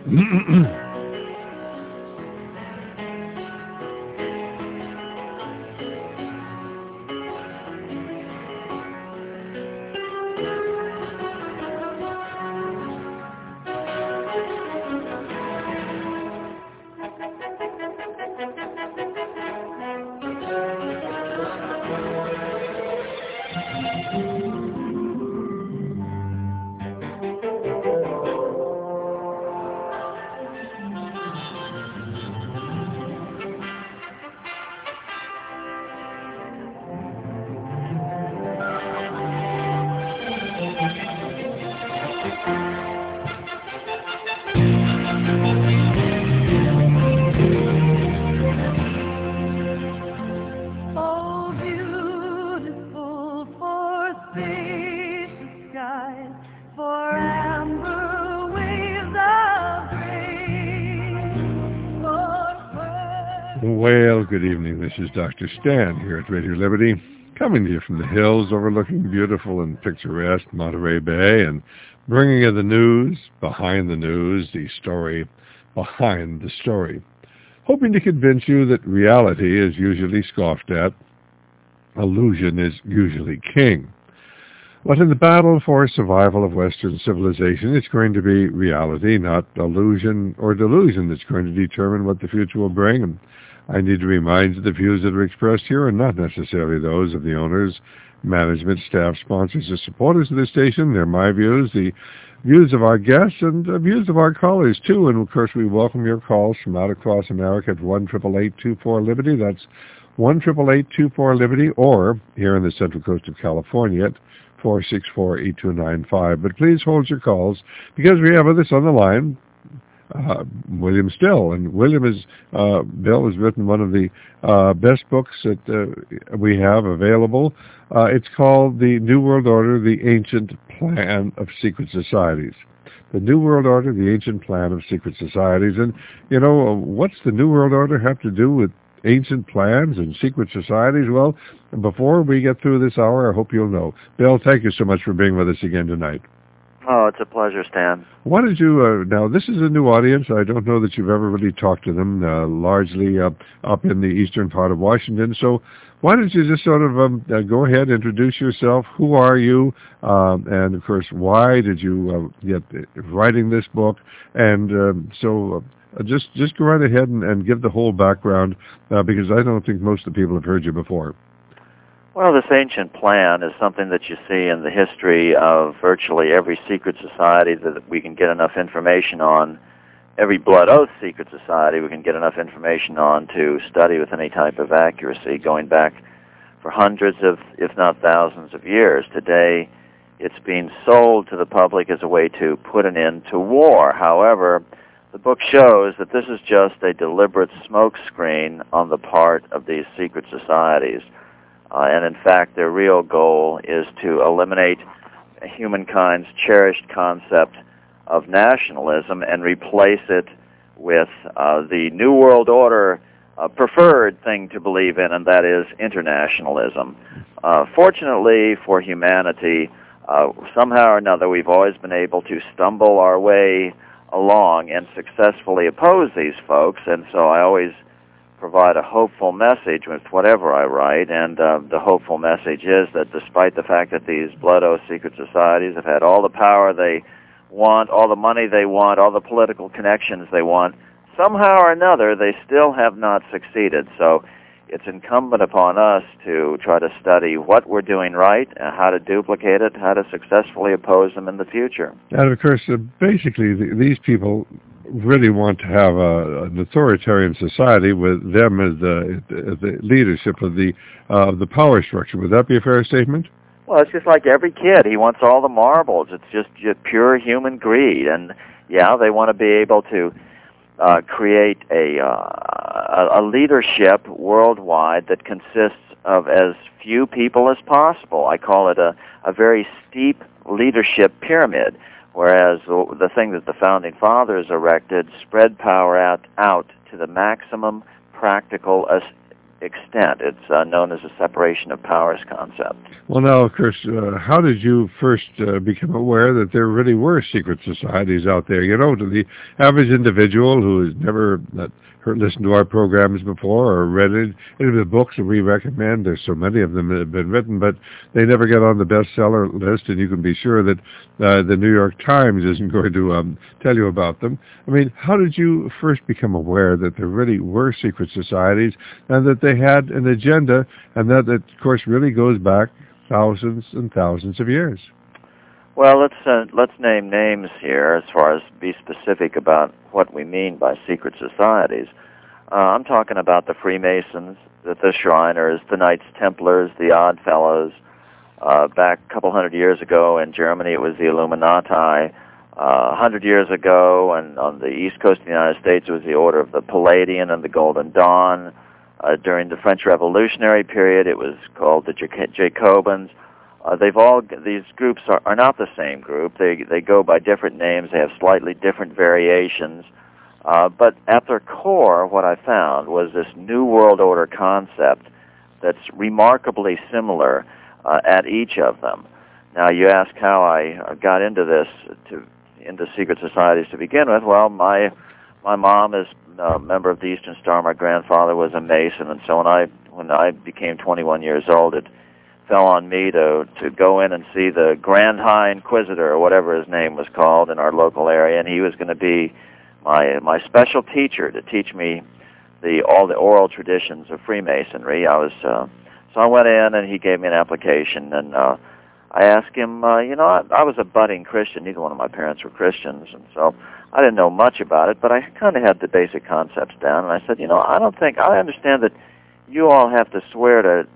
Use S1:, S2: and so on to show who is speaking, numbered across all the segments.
S1: Well, good evening. This is Dr. Stan here at Radio Liberty, coming to you from the hills overlooking beautiful and picturesque Monterey Bay and bringing you the news, behind the news, the story behind the story, hoping to convince you that reality is usually scoffed at, illusion is usually king. But in the battle for survival of Western civilization, it's going to be reality, not illusion or delusion, that's going to determine what the future will bring. And I need to remind you the views that are expressed here are not necessarily those of the owners, management, staff, sponsors, or supporters of the station. They're my views, the views of our guests, and the views of our callers, too. And, of course, we welcome your calls from out across America at 1-888-24-LIBERTY. That's 1-888-24-LIBERTY, or here in the Central Coast of California at 464-8295. But please hold your calls, because we have others on the line. William Still, and Bill has written one of the best books that we have available. It's called The New World Order, The Ancient Plan of Secret Societies. The New World Order, The Ancient Plan of Secret Societies. And, you know, what's the New World Order have to do with ancient plans and secret societies? Well, before we get through this hour, I hope you'll know. Bill, thank you so much for being with us again tonight.
S2: Oh, it's a pleasure, Stan.
S1: Why did you, now this is a new audience. I don't know that you've ever really talked to them, largely up in the eastern part of Washington. So why don't you just sort of go ahead, introduce yourself. Who are you? And, of course, why did you get writing this book? And just go right ahead and give the whole background, because I don't think most of the people have heard you before.
S2: Well, this ancient plan is something that you see in the history of virtually every secret society that we can get enough information on. Every blood oath secret society we can get enough information on to study with any type of accuracy, going back for hundreds of, if not thousands of years. Today, it's being sold to the public as a way to put an end to war. However, the book shows that this is just a deliberate smokescreen on the part of these secret societies. And in fact, their real goal is to eliminate humankind's cherished concept of nationalism and replace it with the New World Order preferred thing to believe in, and that is internationalism. Fortunately for humanity, somehow or another, we've always been able to stumble our way along and successfully oppose these folks, and so I always provide a hopeful message with whatever I write, and the hopeful message is that despite the fact that these blood oath secret societies have had all the power they want, all the money they want, all the political connections they want, somehow or another they still have not succeeded. So it's incumbent upon us to try to study what we're doing right, and how to duplicate it, how to successfully oppose them in the future.
S1: And of course, basically, these people really want to have an authoritarian society with them as the leadership of the power structure. Would that be a fair statement?
S2: Well, it's just like every kid. He wants all the marbles. It's just pure human greed. And, yeah, they want to be able to create a leadership worldwide that consists of as few people as possible. I call it a very steep leadership pyramid, whereas the thing that the Founding Fathers erected spread power out to the maximum practical extent. It's known as a separation of powers concept.
S1: Well, now, of course, how did you first become aware that there really were secret societies out there? You know, to the average individual who has never listened to our programs before or read any of the books that we recommend, there's so many of them that have been written, but they never get on the bestseller list, and you can be sure that the New York Times isn't going to tell you about them. I mean, how did you first become aware that there really were secret societies and that they had an agenda, and that, of course, really goes back thousands and thousands of years?
S2: Well, let's name names here as far as be specific about what we mean by secret societies. I'm talking about the Freemasons, the Shriners, the Knights Templars, the Odd Fellows. Back a couple hundred years ago in Germany, it was the Illuminati. 100 years ago, and on the East Coast of the United States, it was the Order of the Palladian and the Golden Dawn. During the French Revolutionary period, it was called the Jacobins. These groups are not the same group. They go by different names. They have slightly different variations. But at their core, what I found was this New World Order concept that's remarkably similar at each of them. Now, you ask how I got into into secret societies to begin with. Well, my mom is a member of the Eastern Star. My grandfather was a Mason, and so when I became 21 years old, it fell on me to go in and see the Grand High Inquisitor, or whatever his name was called, in our local area, and he was going to be my special teacher to teach me all the oral traditions of Freemasonry. So I went in, and he gave me an application, and I asked him, I was a budding Christian. Neither one of my parents were Christians, and so I didn't know much about it, but I kind of had the basic concepts down, and I said, I understand that you all have to swear to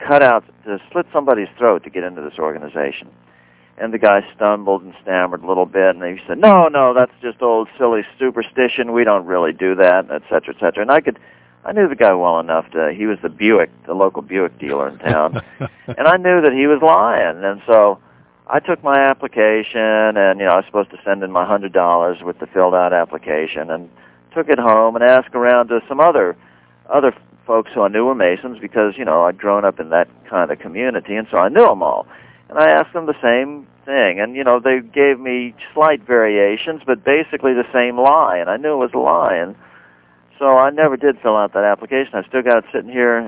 S2: slit somebody's throat to get into this organization. And the guy stumbled and stammered a little bit, and he said, no, that's just old silly superstition. We don't really do that, et cetera, et cetera. And I knew the guy well enough he was the local Buick dealer in town, and I knew that he was lying. And so I took my application, and I was supposed to send in my $100 with the filled out application, and took it home and asked around to some other folks who I knew were Masons, because I'd grown up in that kind of community, and so I knew them all. And I asked them the same thing, and they gave me slight variations, but basically the same lie, and I knew it was a lie. And so I never did fill out that application. I still got it sitting here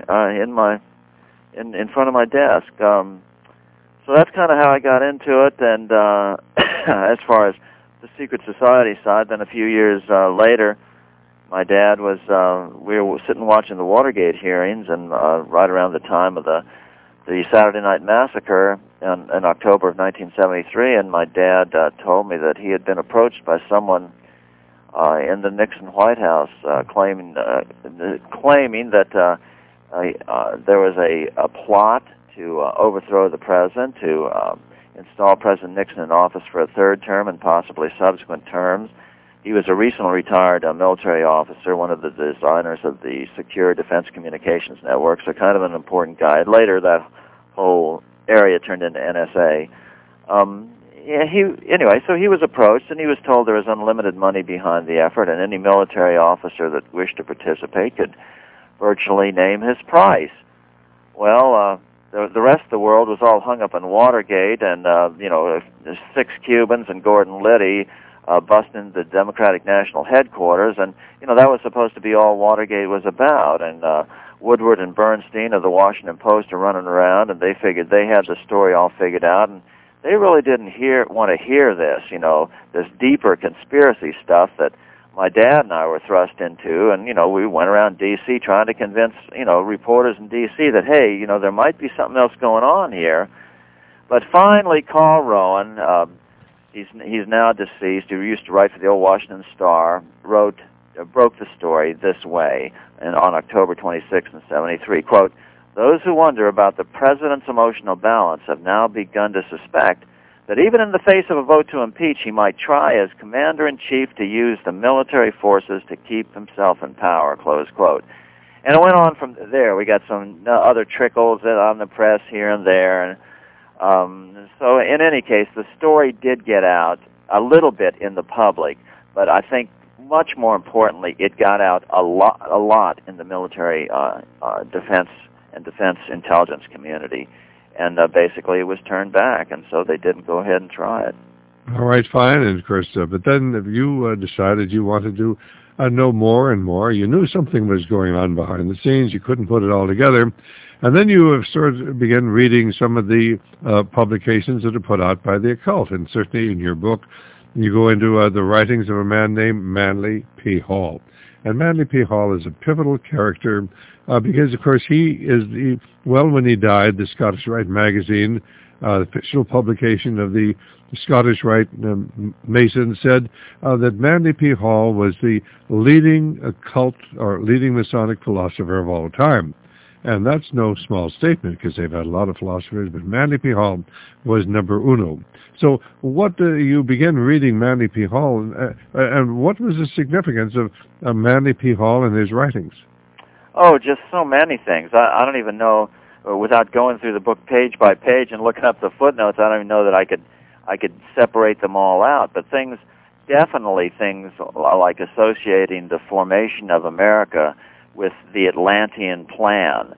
S2: in front of my desk. So that's kind of how I got into it. And as far as the secret society side, then a few years later, my dad we were sitting watching the Watergate hearings, and right around the time of the Saturday Night Massacre in October of 1973, and my dad told me that he had been approached by someone in the Nixon White House claiming that there was a plot to overthrow the president, to install President Nixon in office for a third term and possibly subsequent terms. He was a recently retired military officer, one of the designers of the Secure Defense Communications Network, so kind of an important guy. Later, that whole area turned into NSA. So he was approached, and he was told there was unlimited money behind the effort, and any military officer that wished to participate could virtually name his price. Well, the rest of the world was all hung up on Watergate, and there's 6 Cubans and Gordon Liddy busting the Democratic National Headquarters, and that was supposed to be all Watergate was about. And Woodward and Bernstein of the Washington Post are running around, and they figured they had the story all figured out, and they really didn't want to hear this, this deeper conspiracy stuff that my dad and I were thrust into. And we went around D.C. trying to convince reporters in D.C. that, hey, there might be something else going on here. But finally, Carl Rowan, he's now deceased. He used to write for the old Washington Star, broke the story this way, and on October 26, 1973, quote, "Those who wonder about the president's emotional balance have now begun to suspect that even in the face of a vote to impeach, he might try as commander-in-chief to use the military forces to keep himself in power," close quote. And it went on from there. We got some other trickles on the press here and there. And so in any case, the story did get out a little bit in the public, but I think much more importantly, it got out a lot in the military defense and defense intelligence community, and basically it was turned back, and so they didn't go ahead and try it.
S1: All right, fine, and of course, but then you decided you wanted to know more and more. You knew something was going on behind the scenes. You couldn't put it all together. And then you have sort of began reading some of the publications that are put out by the occult. And certainly in your book, you go into the writings of a man named Manly P. Hall. And Manly P. Hall is a pivotal character because, of course, when he died, the Scottish Rite magazine, the fictional publication of the Scottish Rite Mason, said that Manly P. Hall was the leading occult or leading Masonic philosopher of all time. And that's no small statement because they've had a lot of philosophers, but Manly P. Hall was number uno. So you began reading Manly P. Hall, and what was the significance of Manly P. Hall and his writings?
S2: Oh, just so many things. I don't even know, without going through the book page by page and looking up the footnotes, I don't even know that I could separate them all out. But definitely things like associating the formation of America with the Atlantean plan.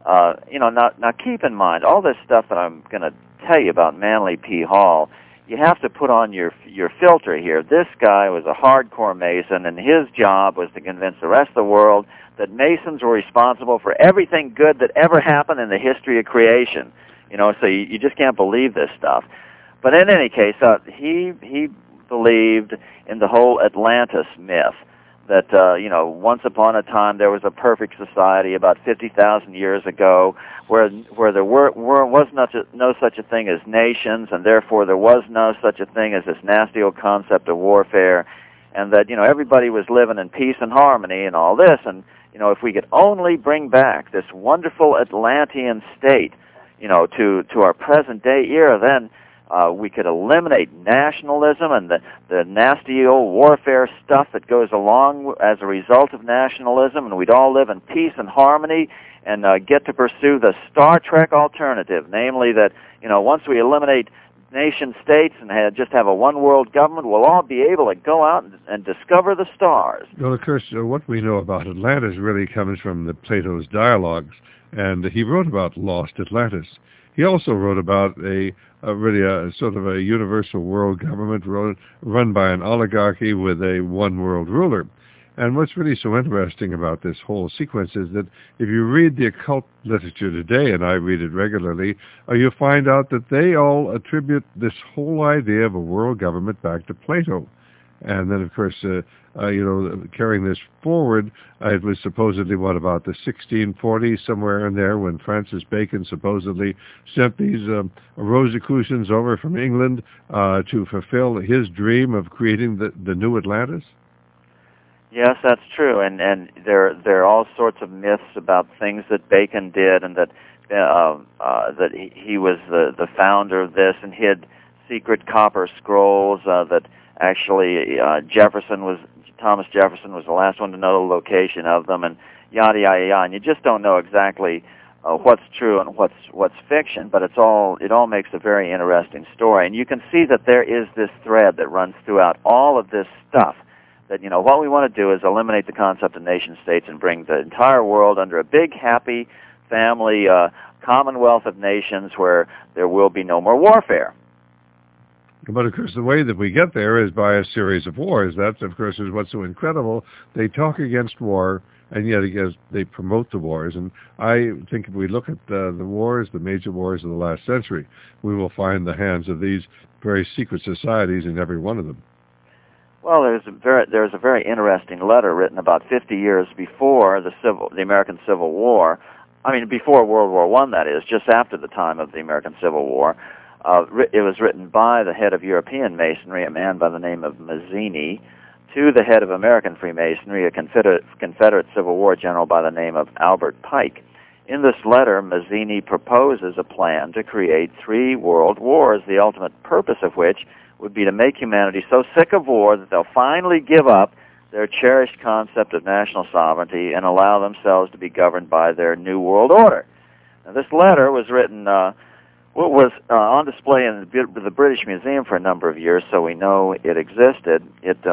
S2: Now keep in mind, all this stuff that I'm going to tell you about Manly P. Hall, you have to put on your filter here. This guy was a hardcore Mason, and his job was to convince the rest of the world that Masons were responsible for everything good that ever happened in the history of creation. So you just can't believe this stuff. But in any case, he believed in the whole Atlantis myth, that once upon a time there was a perfect society about 50,000 years ago where there was no such a thing as nations, and therefore there was no such a thing as this nasty old concept of warfare, and that everybody was living in peace and harmony and all this. And if we could only bring back this wonderful Atlantean state to our present day era, then we could eliminate nationalism and the nasty old warfare stuff that goes along as a result of nationalism, and we'd all live in peace and harmony and get to pursue the Star Trek alternative, namely that, once we eliminate nation states and just have a one-world government, we'll all be able to go out and discover the stars.
S1: Well, of course, what we know about Atlantis really comes from Plato's dialogues, and he wrote about lost Atlantis. He also wrote about a sort of a universal world government run by an oligarchy with a one-world ruler. And what's really so interesting about this whole sequence is that if you read the occult literature today, and I read it regularly, you find out that they all attribute this whole idea of a world government back to Plato. And then, of course, carrying this forward, it was supposedly, about the 1640s, somewhere in there, when Francis Bacon supposedly sent these Rosicrucians over from England to fulfill his dream of creating the new Atlantis?
S2: Yes, that's true, and there are all sorts of myths about things that Bacon did, and that he was the founder of this, and hid secret copper scrolls that actually Thomas Jefferson was the last one to know the location of them, and yada yada yada. And you just don't know exactly what's true and what's fiction, but it all makes a very interesting story. And you can see that there is this thread that runs throughout all of this stuff. That what we want to do is eliminate the concept of nation states and bring the entire world under a big, happy family commonwealth of nations where there will be no more warfare.
S1: But, of course, the way that we get there is by a series of wars. That, of course, is what's so incredible. They talk against war, and yet they promote the wars. And I think if we look at the wars, the major wars of the last century, we will find the hands of these very secret societies in every one of them.
S2: Well, there's a very interesting letter written about 50 years before the American Civil War. I mean, before World War I, that is, just after the time of the American Civil War. It was written by the head of European Masonry, a man by the name of Mazzini, to the head of American Freemasonry, a Confederate Civil War general by the name of Albert Pike. In this letter, Mazzini proposes a plan to create 3 world wars, the ultimate purpose of which would be to make humanity so sick of war that they'll finally give up their cherished concept of national sovereignty and allow themselves to be governed by their new world order. Now, this letter was written, was on display in the British Museum for a number of years, so we know it existed.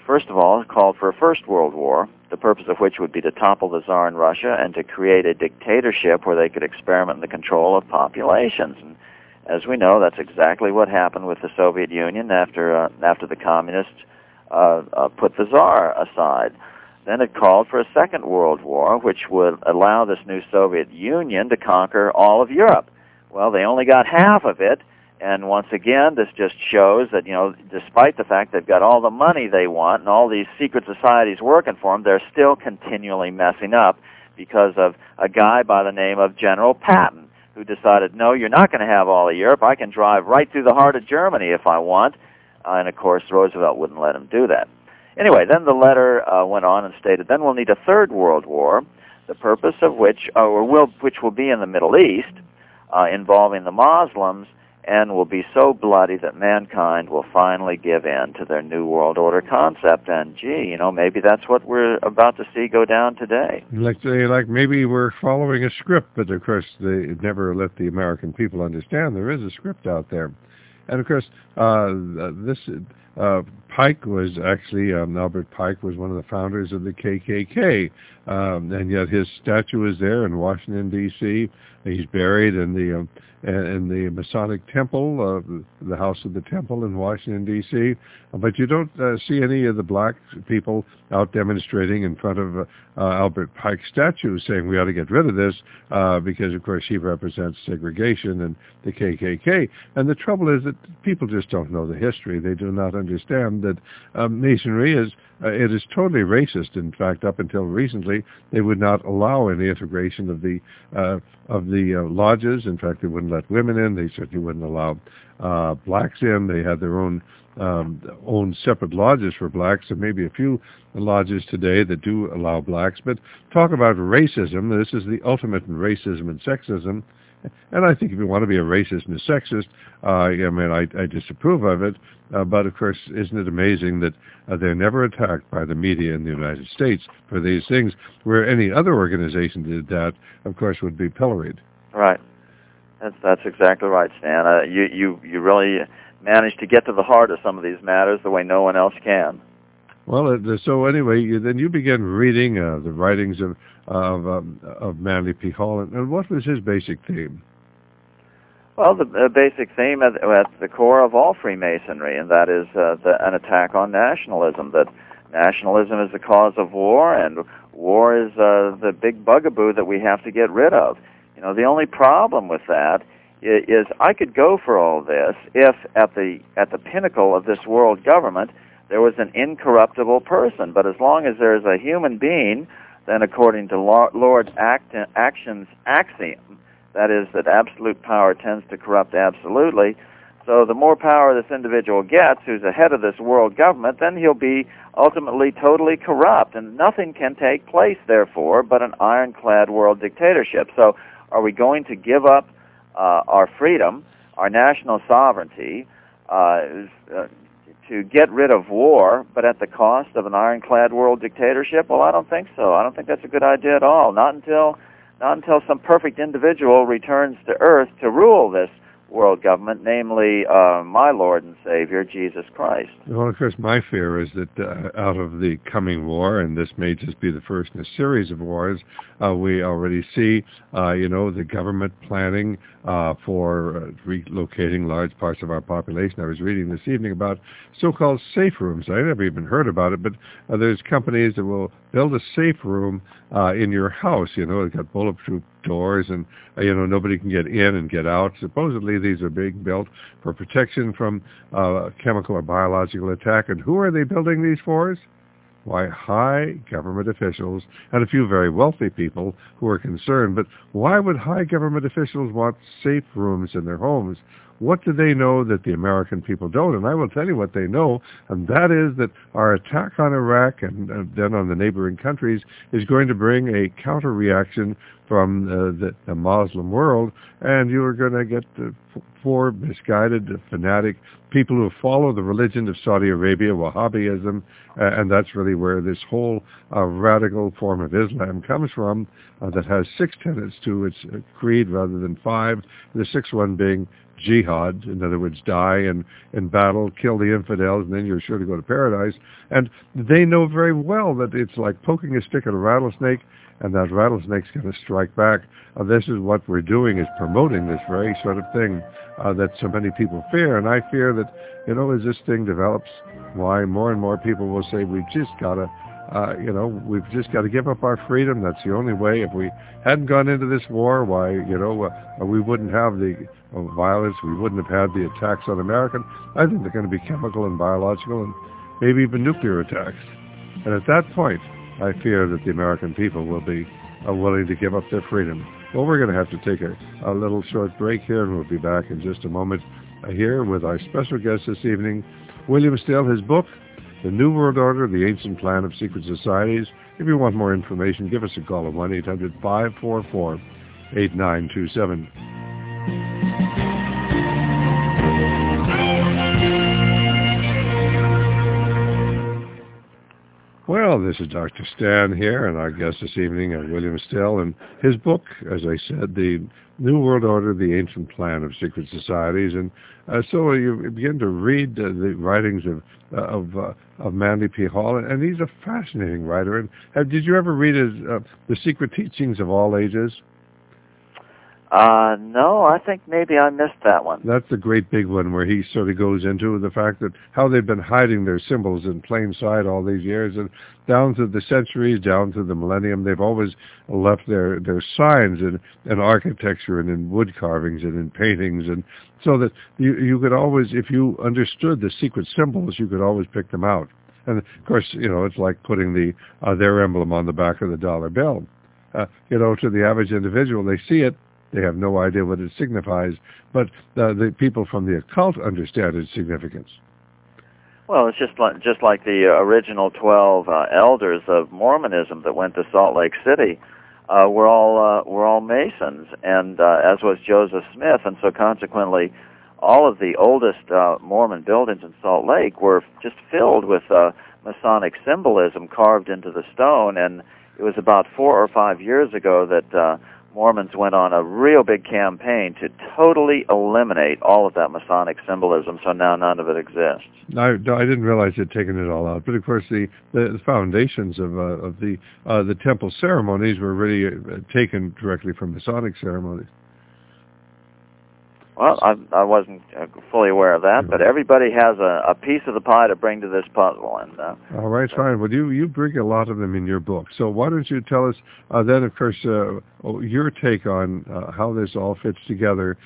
S2: first of all, called for a First World War, the purpose of which would be to topple the Tsar in Russia and to create a dictatorship where they could experiment in the control of populations. And as we know, that's exactly what happened with the Soviet Union after the communists put the Tsar aside. Then it called for a Second World War, which would allow this new Soviet Union to conquer all of Europe. Well, they only got half of it, and once again, this just shows that, despite the fact they've got all the money they want and all these secret societies working for them, they're still continually messing up because of a guy by the name of General Patton, who decided, no, you're not going to have all of Europe. I can drive right through the heart of Germany if I want. And, of course, Roosevelt wouldn't let him do that. Anyway, then the letter went on and stated, then we'll need a Third World War, the purpose of which will be in the Middle East, involving the Muslims, and will be so bloody that mankind will finally give in to their New World Order concept. And, maybe that's what we're about to see go down today.
S1: Like maybe we're following a script, but, of course, they never let the American people understand there is a script out there. And, of course, Pike was actually, Albert Pike was one of the founders of the KKK, and yet his statue is there in Washington, D.C. He's buried in the Masonic Temple, the House of the Temple in Washington, D.C., but you don't see any of the black people out demonstrating in front of Albert Pike's statue saying we ought to get rid of this because, of course, he represents segregation and the KKK. And the trouble is that people just don't know the history. They do not understand that Masonry is totally racist. In fact, up until recently, they would not allow any integration of the lodges. In fact, they wouldn't let women in. They certainly wouldn't allow blacks in. They had their own separate lodges for blacks. There may be a few lodges today that do allow blacks. But talk about racism. This is the ultimate in racism and sexism. And I think if you want to be a racist and a sexist, I disapprove of it. But, of course, isn't it amazing that they're never attacked by the media in the United States for these things, where any other organization did that, of course, would be pilloried.
S2: Right. That's exactly right, Stan. You really managed to get to the heart of some of these matters the way no one else can.
S1: Well, so anyway, then you began reading the writings of Manly P. Hall, and what was his basic theme?
S2: Well, the basic theme at the core of all Freemasonry, and that is an attack on nationalism, that nationalism is the cause of war, and war is the big bugaboo that we have to get rid of. The only problem with that is I could go for all this if at the pinnacle of this world government there was an incorruptible person. But as long as there is a human being, then according to Lord Acton's axiom, that is that absolute power tends to corrupt absolutely. So the more power this individual gets, who's the head of this world government, then he'll be ultimately totally corrupt, and nothing can take place, therefore, but an ironclad world dictatorship. So are we going to give up our freedom, our national sovereignty, to get rid of war, but at the cost of an ironclad world dictatorship? Well, I don't think so. I don't think that's a good idea at all. Not until some perfect individual returns to Earth to rule this world government, namely my Lord and Savior, Jesus Christ.
S1: Well, of course, my fear is that out of the coming war, and this may just be the first in a series of wars, we already see, the government planning for relocating large parts of our population. I was reading this evening about so-called safe rooms. I never even heard about it, but there's companies that will build a safe room in your house. It's got bulletproof doors, and nobody can get in and get out. Supposedly these are being built for protection from chemical or biological attack. And who are they building these for? Why, high government officials and a few very wealthy people who are concerned. But why would high government officials want safe rooms in their homes? What do they know that the American people don't? And I will tell you what they know, and that is that our attack on Iraq and then on the neighboring countries is going to bring a counter-reaction from the Muslim world, and you are going to get four misguided, fanatic people who follow the religion of Saudi Arabia, Wahhabism, and that's really where this whole radical form of Islam comes from, that has 6 tenets to its creed rather than 5, the 6th one being jihad, in other words, die in battle, kill the infidels, and then you're sure to go to paradise. And they know very well that it's like poking a stick at a rattlesnake, and that rattlesnake's going to strike back. This is what we're doing, is promoting this very sort of thing that so many people fear. And I fear that, as this thing develops, why more and more people will say, we've just got to give up our freedom. That's the only way. If we hadn't gone into this war, why, we wouldn't have the violence. We wouldn't have had the attacks on America. I think they're going to be chemical and biological and maybe even nuclear attacks. And at that point, I fear that the American people will be willing to give up their freedom. Well, we're going to have to take a little short break here, and we'll be back in just a moment here with our special guest this evening, William Still. His book, The New World Order, The Ancient Plan of Secret Societies. If you want more information, give us a call at 1-800-544-8927. Well, this is Dr. Stan here, and our guest this evening is William Still, and his book, as I said, The New World Order, The Ancient Plan of Secret Societies. And so you begin to read the writings of Manly P. Hall, and he's a fascinating writer. And did you ever read his The Secret Teachings of All Ages?
S2: No, I think maybe I missed that one.
S1: That's the great big one where he sort of goes into the fact that how they've been hiding their symbols in plain sight all these years, and down through the centuries, down through the millennium, they've always left their signs in architecture and in wood carvings and in paintings, and so that you could always, if you understood the secret symbols, you could always pick them out. And of course, it's like putting their emblem on the back of the dollar bill. To the average individual, they see it. They have no idea what it signifies, but the people from the occult understand its significance.
S2: Well, it's just like the original 12 elders of Mormonism that went to Salt Lake City. We're all Masons, and as was Joseph Smith, and so consequently, all of the oldest Mormon buildings in Salt Lake were just filled with Masonic symbolism carved into the stone. And it was about 4 or 5 years ago that Mormons went on a real big campaign to totally eliminate all of that Masonic symbolism, so now none of it exists.
S1: I didn't realize they'd taken it all out, but of course the foundations of the temple ceremonies were really taken directly from Masonic ceremonies.
S2: Well, I wasn't fully aware of that, but everybody has a piece of the pie to bring to this puzzle. And
S1: all right, fine. Well, you bring a lot of them in your book. So why don't you tell us then, of course, your take on how this all fits together?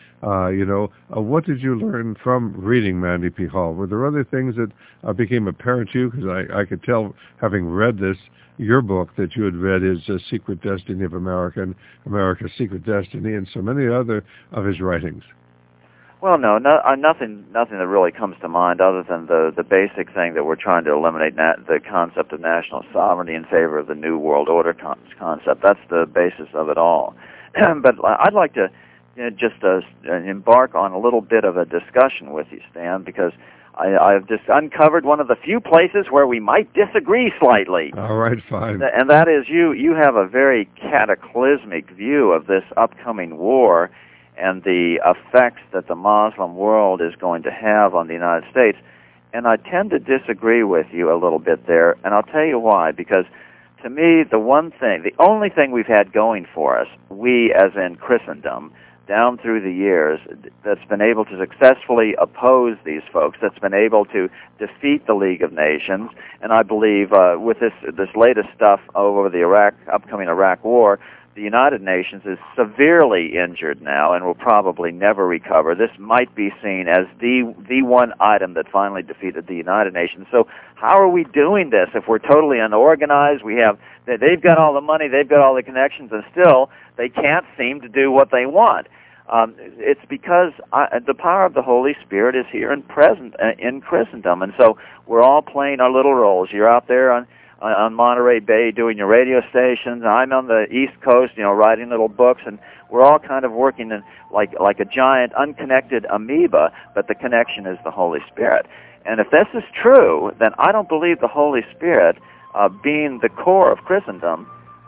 S1: What did you learn from reading Manly P. Hall? Were there other things that became apparent to you? Because I could tell, having read your book, that you had read his Secret Destiny of America and America's Secret Destiny and so many other of his writings.
S2: Well, nothing that really comes to mind other than the basic thing that we're trying to eliminate, the concept of national sovereignty in favor of the New World Order concept. That's the basis of it all. But I'd like to just embark on a little bit of a discussion with you, Stan, because I've just uncovered one of the few places where we might disagree slightly.
S1: All right, fine.
S2: And that is you have a very cataclysmic view of this upcoming war and the effects that the Muslim world is going to have on the United States. And I tend to disagree with you a little bit there, and I'll tell you why. Because to me, the only thing we've had going for us, we as in Christendom, down through the years, that's been able to successfully oppose these folks, that's been able to defeat the League of Nations, and I believe with this latest stuff over the upcoming Iraq War, the United Nations is severely injured now and will probably never recover. This might be seen as the one item that finally defeated the United Nations. So how are we doing this if we're totally unorganized? They've got all the money, they've got all the connections, and still they can't seem to do what they want. It's because the power of the Holy Spirit is here and present in Christendom, and so we're all playing our little roles. You're out there on Monterey Bay doing your radio stations. I'm on the East Coast, writing little books, and we're all kind of working in like a giant unconnected amoeba, but the connection is the Holy Spirit. And if this is true, then I don't believe the Holy Spirit, being the core of Christendom,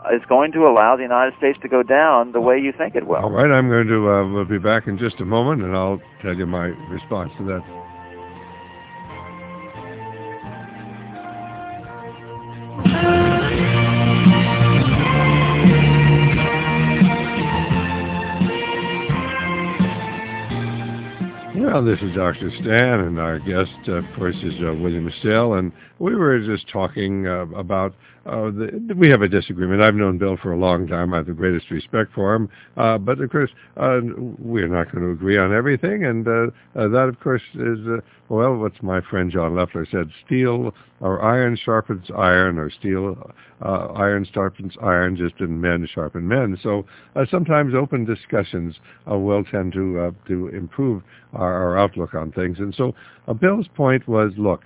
S2: is going to allow the United States to go down the way you think it will.
S1: All right, I'm going to we'll be back in just a moment, and I'll tell you my response to that. Well, this is Dr. Stan, and our guest, of course, is William Estelle, and we were just talking about we have a disagreement. I've known Bill for a long time. I have the greatest respect for him, but of course, we're not going to agree on everything, and that, of course, is well, what's my friend John Leffler said: steel or iron sharpens iron, or iron sharpens iron, just in men sharpen men. So sometimes open discussions will tend to improve our outlook on things. And so Bill's point was, look,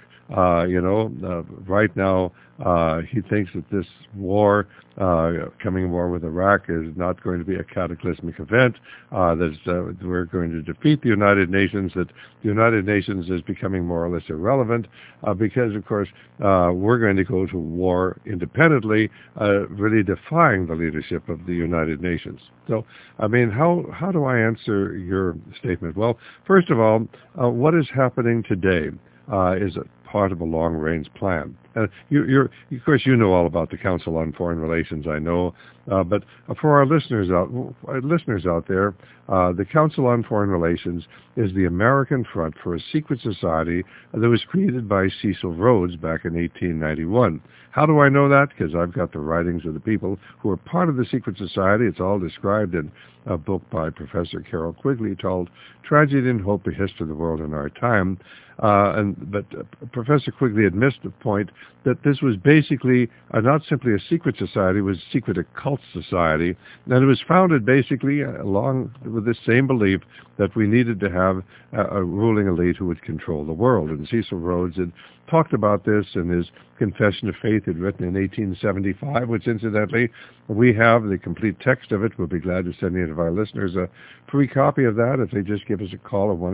S1: right now he thinks that this war, coming war with Iraq, is not going to be a cataclysmic event, that we're going to defeat the United Nations, that the United Nations is becoming more or less irrelevant, because, of course, we're going to go to war independently, really defying the leadership of the United Nations. So, I mean, how do I answer your statement? Well, first of all, what is happening today is a part of a long-range plan. Of course, you know all about the Council on Foreign Relations, I know, but for our listeners out there, the Council on Foreign Relations is the American front for a secret society that was created by Cecil Rhodes back in 1891. How do I know that? Because I've got the writings of the people who are part of the secret society. It's all described in a book by Professor Carroll Quigley called Tragedy and Hope, A History of the World in Our Time. But Professor Quigley admits the point that this was basically not simply a secret society, it was a secret occult society, and it was founded basically along with this same belief that we needed to have a ruling elite who would control the world. And Cecil Rhodes had talked about this in his Confession of Faith he'd written in 1875, which incidentally, we have the complete text of it. We'll be glad to send any of our listeners a free copy of that if they just give us a call at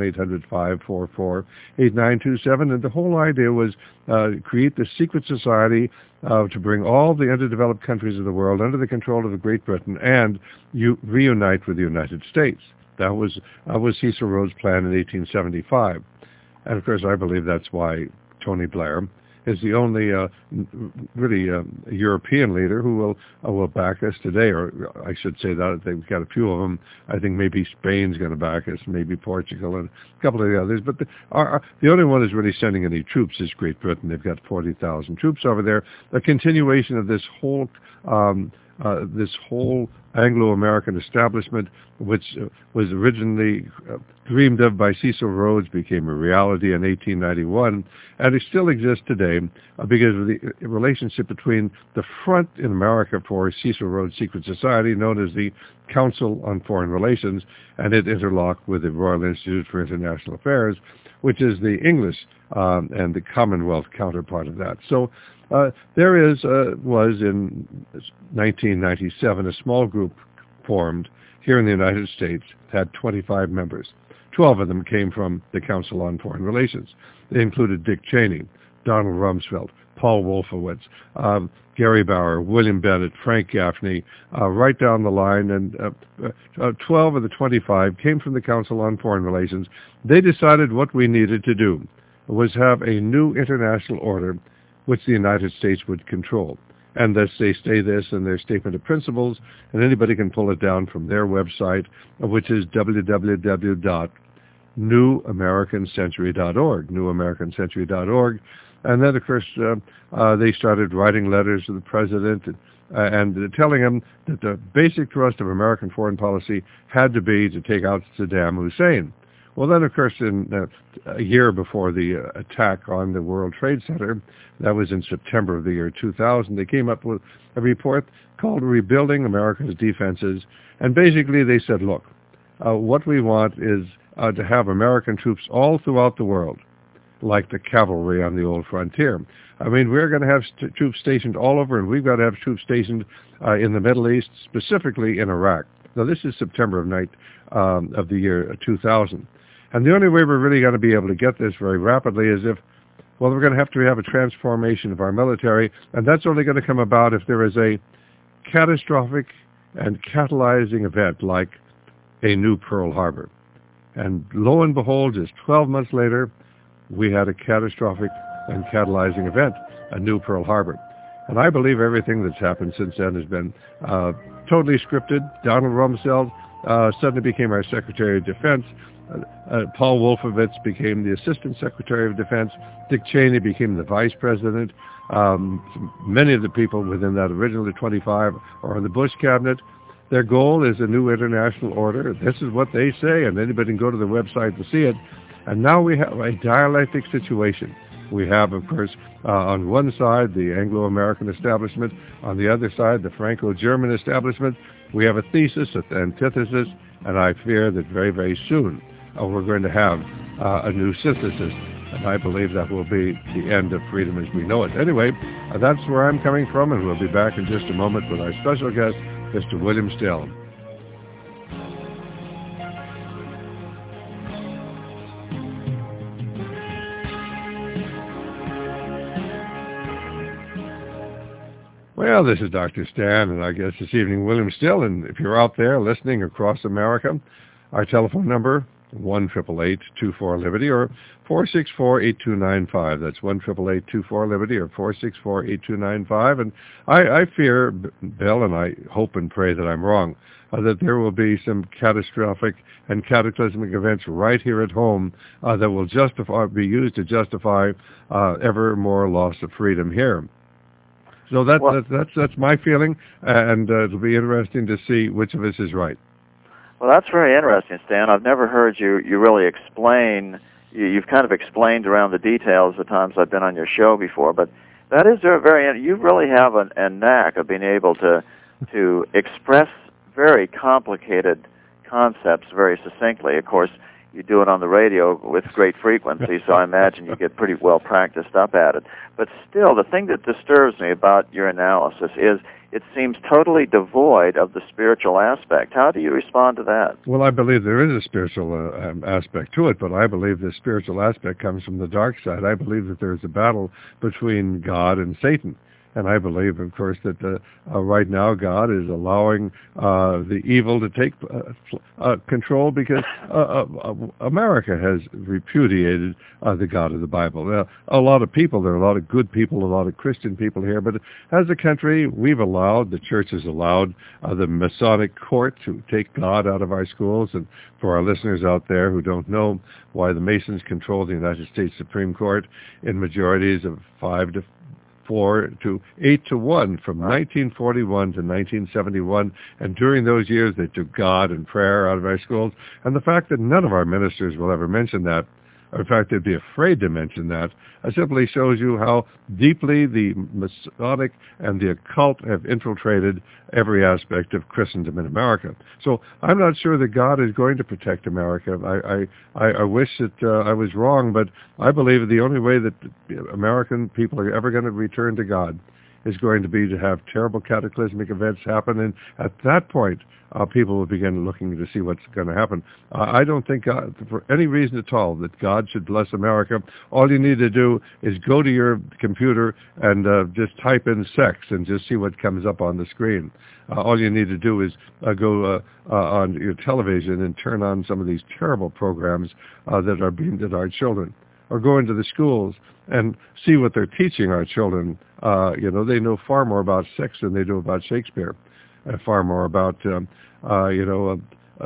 S1: 1-800-544-8927. And the whole idea was create this secret society to bring all the underdeveloped countries of the world under the control of Great Britain and reunite with the United States. That was Cecil Rhodes' plan in 1875. And of course, I believe that's why Tony Blair is the only really European leader who will back us today, or I should say that they've got a few of them. I think maybe Spain's going to back us, maybe Portugal, and a couple of the others. But the only one who's really sending any troops is Great Britain. They've got 40,000 troops over there. A continuation of this whole Anglo-American establishment, which was originally dreamed of by Cecil Rhodes, became a reality in 1891, and it still exists today because of the relationship between the front in America for Cecil Rhodes' secret society, known as the Council on Foreign Relations, and it interlocked with the Royal Institute for International Affairs, which is the English and the Commonwealth counterpart of that. So there was in 1997 a small group formed here in the United States, had 25 members. 12 of them came from the Council on Foreign Relations. They included Dick Cheney, Donald Rumsfeld, Paul Wolfowitz, Gary Bauer, William Bennett, Frank Gaffney, right down the line, and 12 of the 25 came from the Council on Foreign Relations. They decided what we needed to do was have a new international order which the United States would control. And thus they say this in their statement of principles, and anybody can pull it down from their website, which is www.newamericancentury.org, newamericancentury.org. And then, of course, they started writing letters to the president and telling him that the basic thrust of American foreign policy had to be to take out Saddam Hussein. Well, then, of course, in a year before the attack on the World Trade Center, that was in September of the year 2000, they came up with a report called Rebuilding America's Defenses. And basically they said, look, what we want is to have American troops all throughout the world, like the cavalry on the old frontier. I mean, we're going to have troops stationed all over, and we've got to have troops stationed in the Middle East, specifically in Iraq. Now, this is September of the year 2000. And the only way we're really going to be able to get this very rapidly is if, well, we're going to have a transformation of our military, and that's only going to come about if there is a catastrophic and catalyzing event like a new Pearl Harbor. And lo and behold, just 12 months later, we had a catastrophic and catalyzing event, a new Pearl Harbor. And I believe everything that's happened since then has been totally scripted. Donald Rumsfeld suddenly became our Secretary of Defense. Paul Wolfowitz became the Assistant Secretary of Defense. Dick Cheney became the Vice President. Many of the people within that originally 25 are in the Bush cabinet. Their goal is a new international order. This is what they say, and anybody can go to the website to see it. And now we have a dialectic situation. We have, of course, on one side, the Anglo-American establishment. On the other side, the Franco-German establishment. We have a thesis, an antithesis, and I fear that very, very soon we're going to have a new synthesis. And I believe that will be the end of freedom as we know it. Anyway, that's where I'm coming from, and we'll be back in just a moment with our special guest, Mr. William Still. Well, this is Dr. Stan, and I guess this evening, William Still. And if you're out there listening across America, our telephone number, 1-888-24-LIBERTY or 464-8295. That's 1-888-24-LIBERTY or 464-8295. And I fear, Bill, and I hope and pray that I'm wrong, that there will be some catastrophic and cataclysmic events right here at home that will be used to justify ever more loss of freedom here. So that's my feeling, and it'll be interesting to see which of us is right.
S2: Well, that's very interesting, Stan. I've never heard you really explain. You've kind of explained around the details the times I've been on your show before, but that is very. You really have a knack of being able to express very complicated concepts very succinctly. Of course, you do it on the radio with great frequency, so I imagine you get pretty well practiced up at it. But still, the thing that disturbs me about your analysis is it seems totally devoid of the spiritual aspect. How do you respond to that?
S1: Well, I believe there is a spiritual aspect to it, but I believe the spiritual aspect comes from the dark side. I believe that there is a battle between God and Satan. And I believe, of course, that right now God is allowing the evil to take control because America has repudiated the God of the Bible. Now, a lot of people, there are a lot of good people, a lot of Christian people here, but as a country, the church has allowed the Masonic court to take God out of our schools. And for our listeners out there who don't know why the Masons control the United States Supreme Court in majorities of 5-4 to 8-1 from 1941 to 1971, and during those years they took God and prayer out of our schools. And the fact that none of our ministers will ever mention that, or in fact they'd be afraid to mention that, simply shows you how deeply the Masonic and the occult have infiltrated every aspect of Christendom in America. So I'm not sure that God is going to protect America. I wish that I was wrong, but I believe the only way that American people are ever going to return to God is going to be to have terrible cataclysmic events happen, and at that point, people will begin looking to see what's going to happen. I don't think, for any reason at all, that God should bless America. All you need to do is go to your computer and just type in sex and just see what comes up on the screen. All you need to do is go on your television and turn on some of these terrible programs that are beamed at our children, or go into the schools and see what they're teaching our children. They know far more about sex than they do about Shakespeare, far more about, they know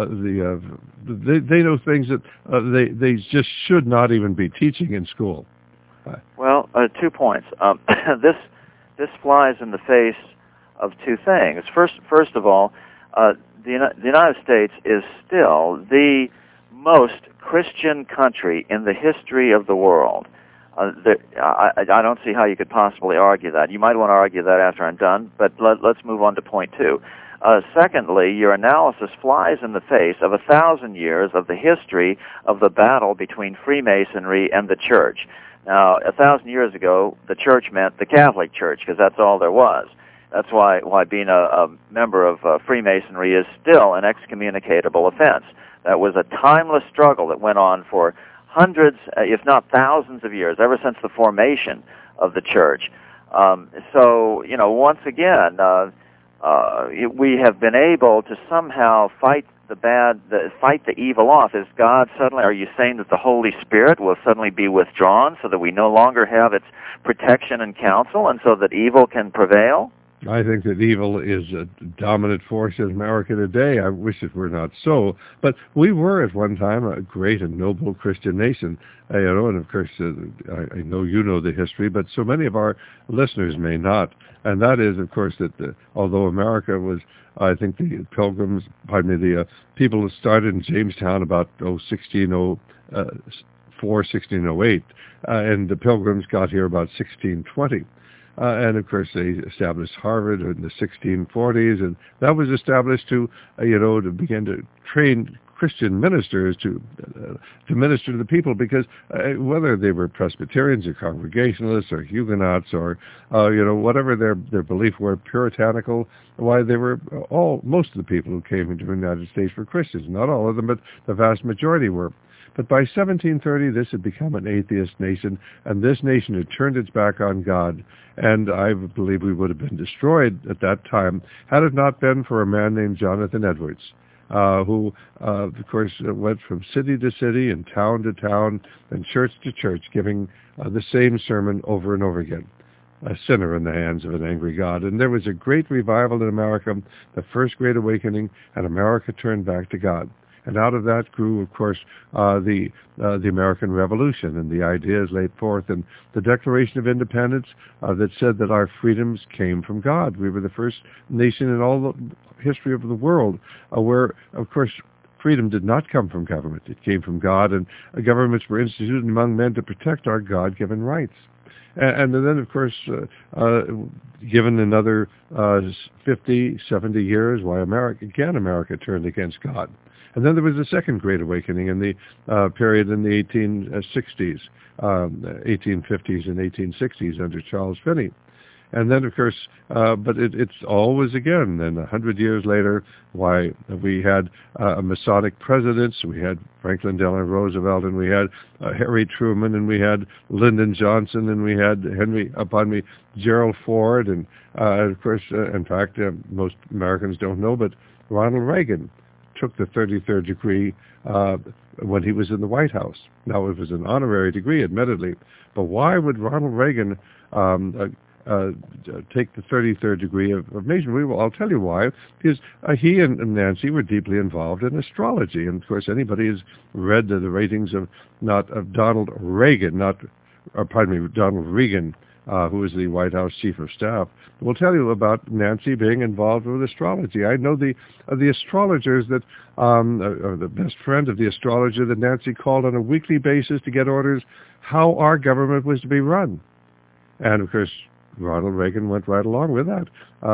S1: things that they just should not even be teaching in school.
S2: Well, 2 points. This flies in the face of two things. First of all, the United States is still the most Christian country in the history of the world. I don't see how you could possibly argue that. You might want to argue that after I'm done, but let's move on to point 2. Secondly, your analysis flies in the face of 1,000 years of the history of the battle between Freemasonry and the Church. Now, 1,000 years ago, the Church meant the Catholic Church, because that's all there was. That's why being a member of Freemasonry is still an excommunicatable offense. That was a timeless struggle that went on for hundreds, if not thousands of years, ever since the formation of the Church. So, once again, we have been able to somehow fight the evil off. Is God suddenly, are you saying that the Holy Spirit will suddenly be withdrawn so that we no longer have its protection and counsel, and so that evil can prevail?
S1: I think that evil is a dominant force in America today. I wish it were not so. But we were at one time a great and noble Christian nation. And of course, I know you know the history, but so many of our listeners may not. And that is, of course, that although America was, I think the Pilgrims, the people who started in Jamestown about 1604, 1608, and the Pilgrims got here about 1620. And, of course, they established Harvard in the 1640s, and that was established to begin to train Christian ministers to minister to the people, because whether they were Presbyterians or Congregationalists or Huguenots or, whatever their belief were, puritanical, why they were most of the people who came into the United States were Christians. Not all of them, but the vast majority were. But by 1730, this had become an atheist nation, and this nation had turned its back on God. And I believe we would have been destroyed at that time had it not been for a man named Jonathan Edwards, who, of course, went from city to city and town to town and church to church, giving the same sermon over and over again. A sinner in the hands of an angry God. And there was a great revival in America, the first Great Awakening, and America turned back to God. And out of that grew, of course, the American Revolution and the ideas laid forth in the Declaration of Independence that said that our freedoms came from God. We were the first nation in all the history of the world where, of course, freedom did not come from government. It came from God, and governments were instituted among men to protect our God-given rights. And then, of course, given another 50, 70 years, why America turned against God. And then there was a second Great Awakening in the period in the 1860s, 1850s and 1860s under Charles Finney. And then, of course, but it's always again, then 100 years later, why we had Masonic presidents, we had Franklin Delano Roosevelt, and we had Harry Truman, and we had Lyndon Johnson, and we had Gerald Ford, and of course, in fact, most Americans don't know, but Ronald Reagan took the 33rd degree when he was in the White House. Now, it was an honorary degree, admittedly, but why would Ronald Reagan take the 33rd degree of Masonry? Well, I'll tell you why. Because he and Nancy were deeply involved in astrology, and of course, anybody who's read the writings of Donald Reagan, Donald Reagan, who was the White House Chief of Staff, will tell you about Nancy being involved with astrology. I know the astrologers that, the best friend of the astrologer that Nancy called on a weekly basis to get orders how our government was to be run. And, of course, Ronald Reagan went right along with that.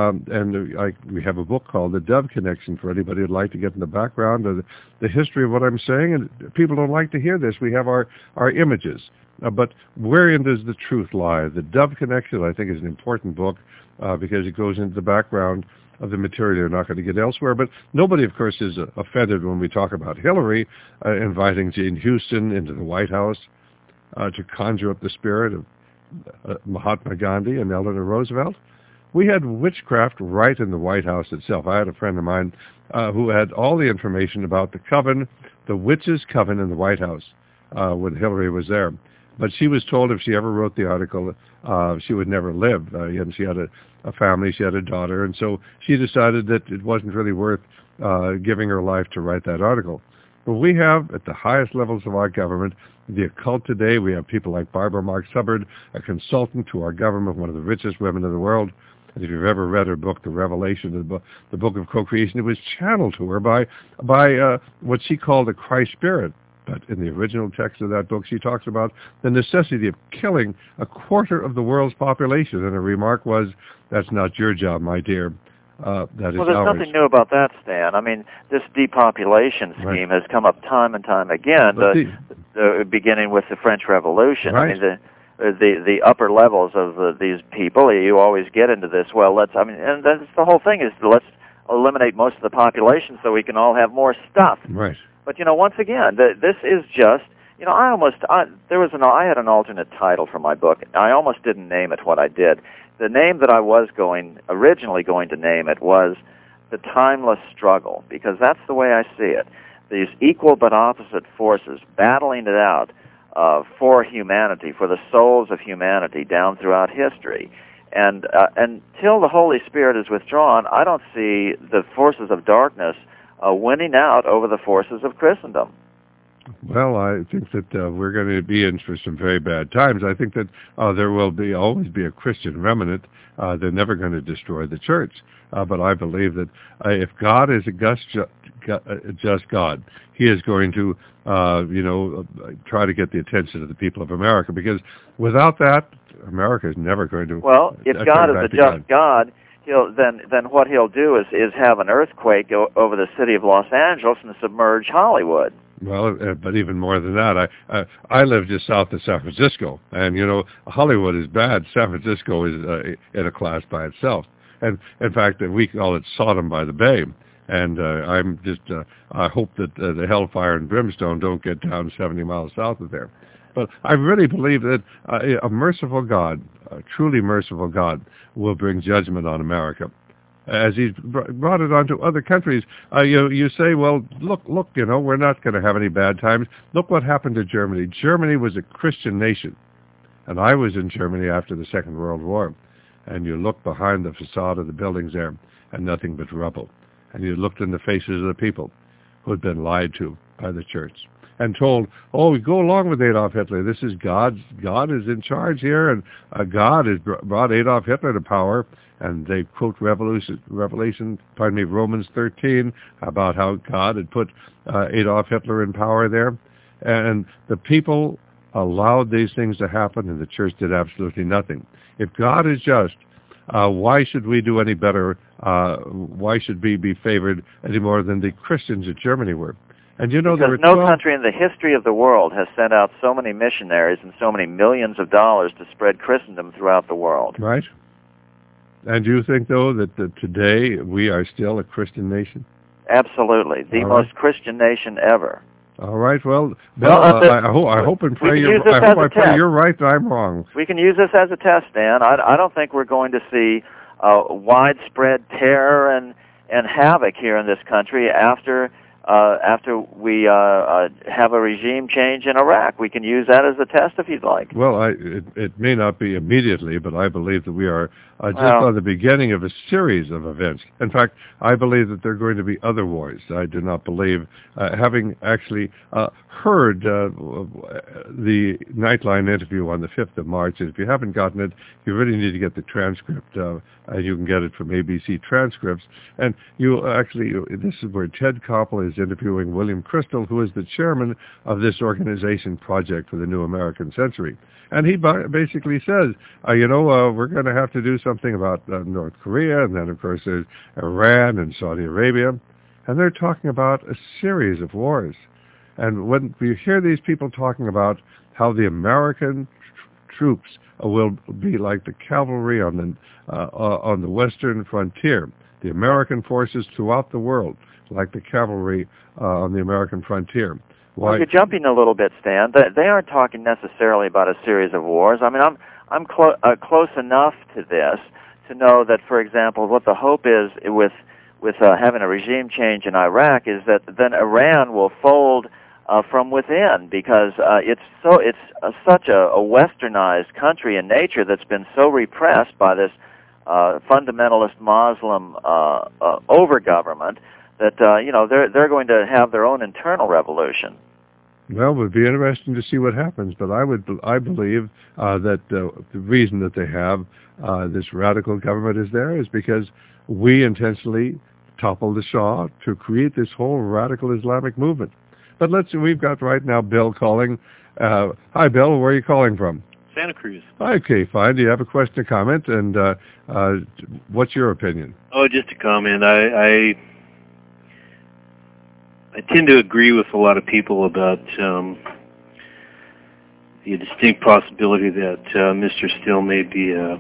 S1: We have a book called The Dove Connection for anybody who'd like to get in the background of the history of what I'm saying. And people don't like to hear this. We have our images. But wherein does the truth lie? The Dove Connection, I think, is an important book because it goes into the background of the material you're not going to get elsewhere. But nobody, of course, is offended when we talk about Hillary inviting Jane Houston into the White House to conjure up the spirit of Mahatma Gandhi and Eleanor Roosevelt. We had witchcraft right in the White House itself. I had a friend of mine who had all the information about the coven, the witches' coven in the White House when Hillary was there. But she was told if she ever wrote the article, she would never live. And she had a family, she had a daughter, and so she decided that it wasn't really worth giving her life to write that article. But we have, at the highest levels of our government, the occult today. We have people like Barbara Marx Hubbard, a consultant to our government, one of the richest women in the world. And if you've ever read her book, The Revelation, the book of co-creation, it was channeled to her by what she called the Christ Spirit. But in the original text of that book, she talks about the necessity of killing a quarter of the world's population. And her remark was, "That's not your job, my dear. That is
S2: Well, there's
S1: ours."
S2: nothing new about that, Stan. I mean, this depopulation scheme has come up time and time again, beginning with the French Revolution.
S1: Right.
S2: I mean, the upper levels of these people, you always get into this. Well, and that's the whole thing is let's eliminate most of the population so we can all have more stuff.
S1: Right.
S2: But, once again, this is just You know, I had an alternate title for my book. I almost didn't name it what I did. The name that I was originally going to name it was The Timeless Struggle, because that's the way I see it. These equal but opposite forces battling it out for humanity, for the souls of humanity down throughout history. And until the Holy Spirit is withdrawn, I don't see the forces of darkness winning out over the forces of Christendom.
S1: Well, I think that we're going to be in for some very bad times. I think that there will always be a Christian remnant. They're never going to destroy the church. But I believe that if God is a just God, He is going to, try to get the attention of the people of America. Because without that, America is never going to.
S2: Well, if God is a just God, then what He'll do is have an earthquake go over the city of Los Angeles and submerge Hollywood.
S1: Well, but even more than that, I live just south of San Francisco, and Hollywood is bad. San Francisco is in a class by itself, and in fact, we call it Sodom by the Bay. And I hope that the hellfire and brimstone don't get down 70 miles south of there. But I really believe that a merciful God, a truly merciful God, will bring judgment on America, as He's brought it onto other countries. You say, well, look, we're not going to have any bad times. Look what happened to Germany. Germany was a Christian nation, and I was in Germany after the Second World War. And you look behind the facade of the buildings there, and nothing but rubble. And you looked in the faces of the people who had been lied to by the church and told, oh, go along with Adolf Hitler. This is God is in charge here, and God has brought Adolf Hitler to power. And they quote Romans 13, about how God had put Adolf Hitler in power there. And the people allowed these things to happen, and the church did absolutely nothing. If God is just, why should we do any better? Why should we be favored any more than the Christians of Germany were? And
S2: because no country in the history of the world has sent out so many missionaries and so many millions of dollars to spread Christendom throughout the world.
S1: Right. And do you think, though, that today we are still a Christian nation?
S2: Absolutely. The most Christian nation ever.
S1: All right. Well, I hope and pray you're right and I'm wrong.
S2: We can use this as a test, Dan. I don't think we're going to see widespread terror and havoc here in this country after we have a regime change in Iraq. We can use that as a test if you'd like.
S1: Well, it may not be immediately, but I believe that we are just on the beginning of a series of events. In fact, I believe that there are going to be other wars. I do not believe, having actually heard the Nightline interview on the 5th of March, and if you haven't gotten it, you really need to get the transcript. You can get it from ABC Transcripts. And this is where Ted Koppel is interviewing William Crystal, who is the chairman of this organization, Project for the New American Century. And he basically says, we're going to have to do something about North Korea, and then, of course, there's Iran and Saudi Arabia. And they're talking about a series of wars. And when you hear these people talking about how the American troops will be like the cavalry on the western frontier, the American forces throughout the world, like the cavalry on the American frontier.
S2: Well, you're jumping a little bit, Stan. They aren't talking necessarily about a series of wars. I mean, I'm close enough to this to know that, for example, what the hope is with having a regime change in Iraq is that then Iran will fold from within, because it's such a westernized country in nature that's been so repressed by this fundamentalist Muslim over-government that they're going to have their own internal revolution.
S1: Well, it would be interesting to see what happens, but I believe that the reason that they have this radical government is there is because we intentionally toppled the Shah to create this whole radical Islamic movement. But we've got right now Bill calling. Hi, Bill. Where are you calling from?
S3: Santa Cruz.
S1: Okay, fine. Do you have a question or comment? And what's your opinion?
S3: Oh, just a comment. I tend to agree with a lot of people about the distinct possibility that Mr. Still may be a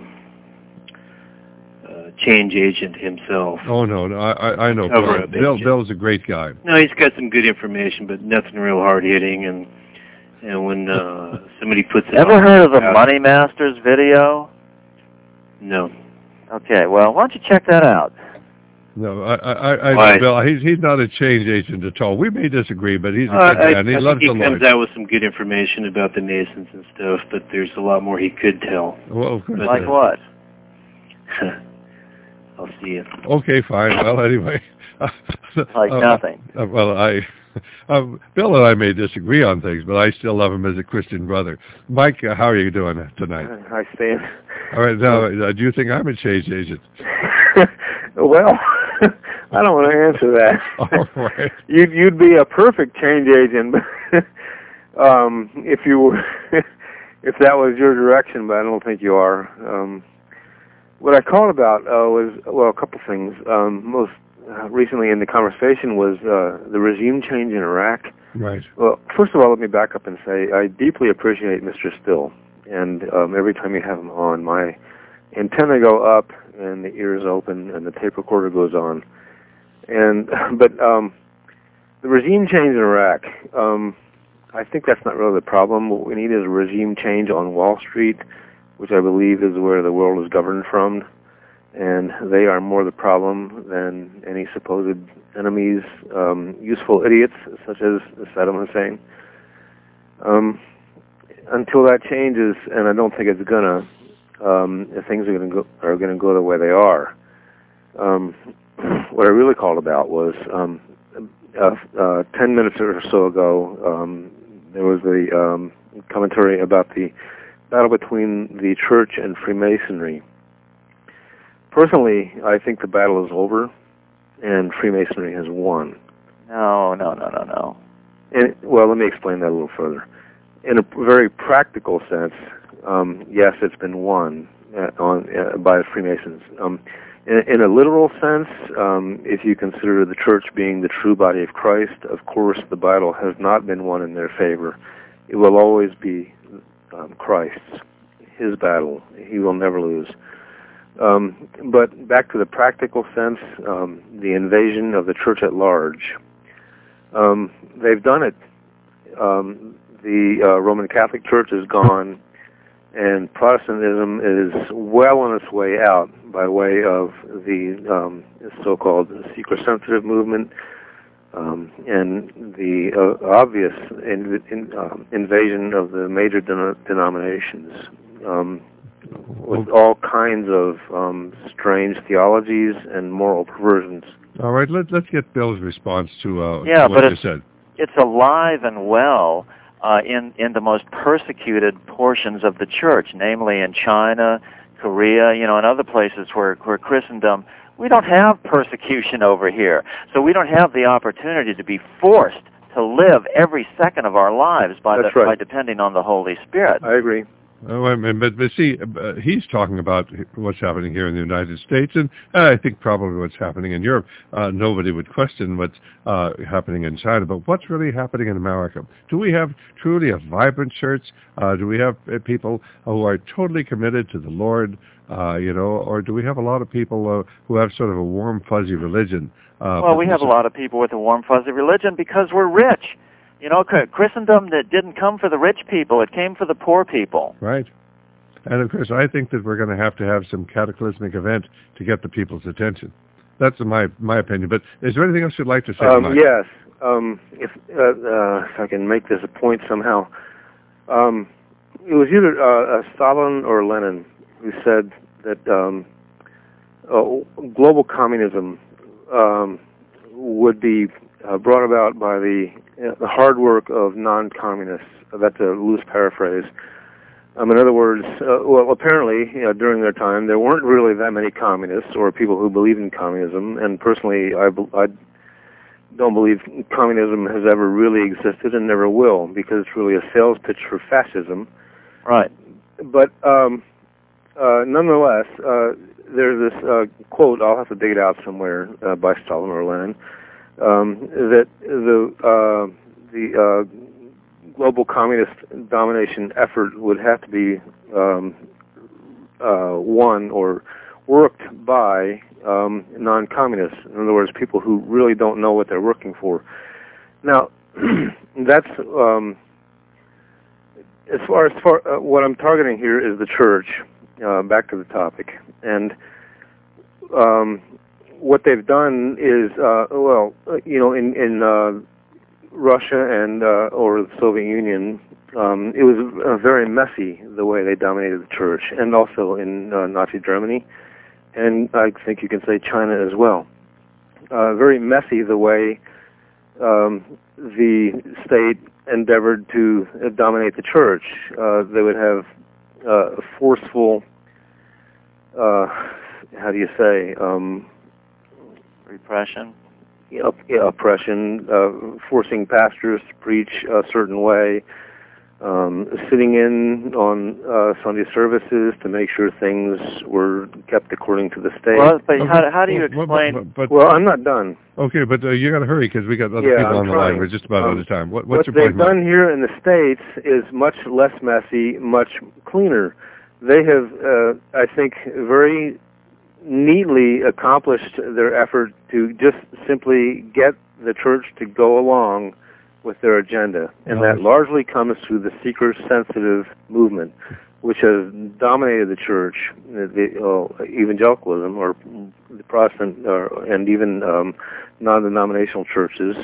S3: change agent himself.
S1: Oh, no, I know. Bill's a great guy.
S3: No, he's got some good information, but nothing real hard-hitting. And when somebody puts it
S2: Ever
S3: on,
S2: heard of the Money Masters video?
S3: No.
S2: Okay, well, why don't you check that out?
S1: No, Bill, he's not a change agent at all. We may disagree, but he's a good man. He loves the Lord.
S3: He comes out with some good information about the Masons and stuff, but there's a lot more he could tell.
S1: Well,
S2: like what?
S3: I'll see you.
S1: Okay, fine. Well, anyway.
S2: Like nothing.
S1: Bill and I may disagree on things, but I still love him as a Christian brother. Mike, how are you doing tonight?
S4: Hi, Stan.
S1: All right, now, do you think I'm a change agent?
S4: Well, I don't want to answer that.
S1: All right.
S4: You'd be a perfect change agent if you were, if that was your direction, but I don't think you are. What I called about was, well, a couple things. Most recently in the conversation was the regime change in Iraq.
S1: Right.
S4: Well, first of all, let me back up and say I deeply appreciate Mr. Still, and every time you have him on, my antenna go up and the ears open and the tape recorder goes on. And but the regime change in Iraq, I think that's not really the problem. What we need is a regime change on Wall Street, which I believe is where the world is governed from, and they are more the problem than any supposed enemies, useful idiots such as Saddam Hussein. Until that changes, and I don't think it's gonna, things are gonna go the way they are. What I really called about was 10 minutes or so ago, there was a commentary about the battle between the church and Freemasonry. Personally, I think the battle is over, and Freemasonry has won.
S2: No.
S4: And, well, let me explain that a little further. In a very practical sense, yes, it's been won by the Freemasons. In a literal sense, if you consider the church being the true body of Christ, of course the battle has not been won in their favor. It will always be Christ's, his battle. He will never lose. But back to the practical sense, the invasion of the church at large. They've done it. The Roman Catholic Church is gone, and Protestantism is well on its way out by way of the so-called seeker-sensitive movement and the obvious invasion of the major denominations with all kinds of strange theologies and moral perversions.
S1: All right, let's get Bill's response to what you said.
S2: It's alive and well in the most persecuted portions of the church, namely in China, Korea, and other places where Christendom, we don't have persecution over here. So we don't have the opportunity to be forced to live every second of our lives by depending on the Holy Spirit.
S4: I agree.
S1: Oh, but see, he's talking about what's happening here in the United States, and I think probably what's happening in Europe. Nobody would question what's happening in China, but what's really happening in America? Do we have truly a vibrant church? Do we have people who are totally committed to the Lord, or do we have a lot of people who have sort of a warm, fuzzy religion?
S2: Well, we have a lot of people with a warm, fuzzy religion because we're rich. Christendom that didn't come for the rich people; it came for the poor people.
S1: Right. And of course, I think that we're going to have some cataclysmic event to get the people's attention. That's my opinion. But is there anything else you'd like to say?
S4: Yes. If I can make this a point somehow, it was either Stalin or Lenin who said that global communism would be brought about by the hard work of non-communists. That's a loose paraphrase. In other words, apparently during their time there weren't really that many communists or people who believed in communism. And personally, I don't believe communism has ever really existed and never will, because it's really a sales pitch for fascism.
S2: Right.
S4: But nonetheless, there's this quote. I'll have to dig it out somewhere by Stalin or Lenin. That the global communist domination effort would have to be won or worked by non-communists. In other words, people who really don't know what they're working for. Now, that's as far what I'm targeting here is the church. Back to the topic, and what they've done is, in Russia and or the Soviet Union, it was very messy the way they dominated the church, and also in Nazi Germany, and I think you can say China as well. Very messy the way the state endeavored to dominate the church. They would have forceful, how do you say,
S2: repression?
S4: Oppression, forcing pastors to preach a certain way, sitting in on Sunday services to make sure things were kept according to the state.
S2: Well, but how do you explain?
S4: Well, I'm not done.
S1: Okay, but you got to hurry because we got other people on the line. We're just about out of time. What's
S4: what
S1: your
S4: they've
S1: point?
S4: done here in the States is much less messy, much cleaner. They have, I think, very neatly accomplished their effort to just simply get the church to go along with their agenda, and that largely comes through the seeker-sensitive movement, which has dominated the church, the evangelicalism, or the Protestant, and even non-denominational churches,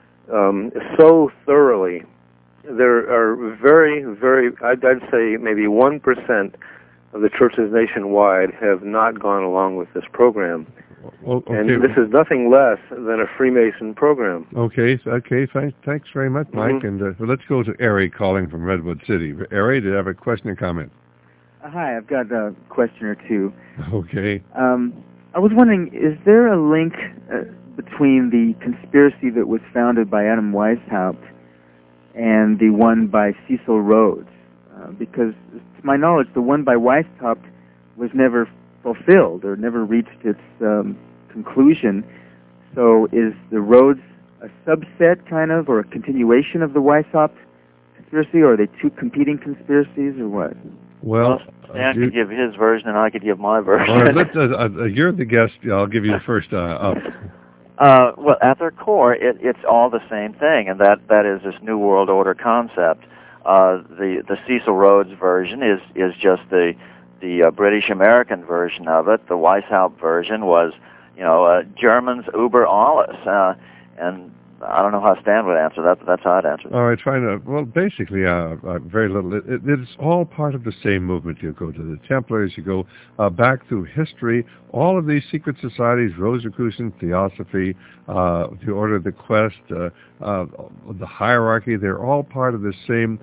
S4: so thoroughly. There are very, very, I'd say maybe 1% of the churches nationwide have not gone along with this program.
S1: Okay.
S4: And this is nothing less than a Freemason program.
S1: Okay. Thanks very much, Mike.
S4: Mm-hmm.
S1: And let's go to Ari calling from Redwood City. Ari, do you have a question or comment?
S5: Hi, I've got a question or two.
S1: Okay.
S5: I was wondering, is there a link between the conspiracy that was founded by Adam Weishaupt and the one by Cecil Rhodes? Because, to my knowledge, the one by Weishaupt was never fulfilled or never reached its conclusion. So is the Rhodes a subset, kind of, or a continuation of the Weishaupt conspiracy, or are they two competing conspiracies, or what?
S1: Well,
S2: Stan could give his version, and I could give my version.
S1: All right, you're the guest. I'll give you the first up.
S2: Well, at their core, it's all the same thing, and that is this New World Order concept. The Cecil Rhodes version is just the British American version of it. The Weishaupt version was, Germans über alles, and I don't know how Stan would answer that, but that's how I'd answer it.
S1: All right, fine. Well, basically, very little. It's all part of the same movement. You go to the Templars, you go back through history. All of these secret societies, Rosicrucian, Theosophy, the Order of the Quest, the hierarchy, they're all part of the same,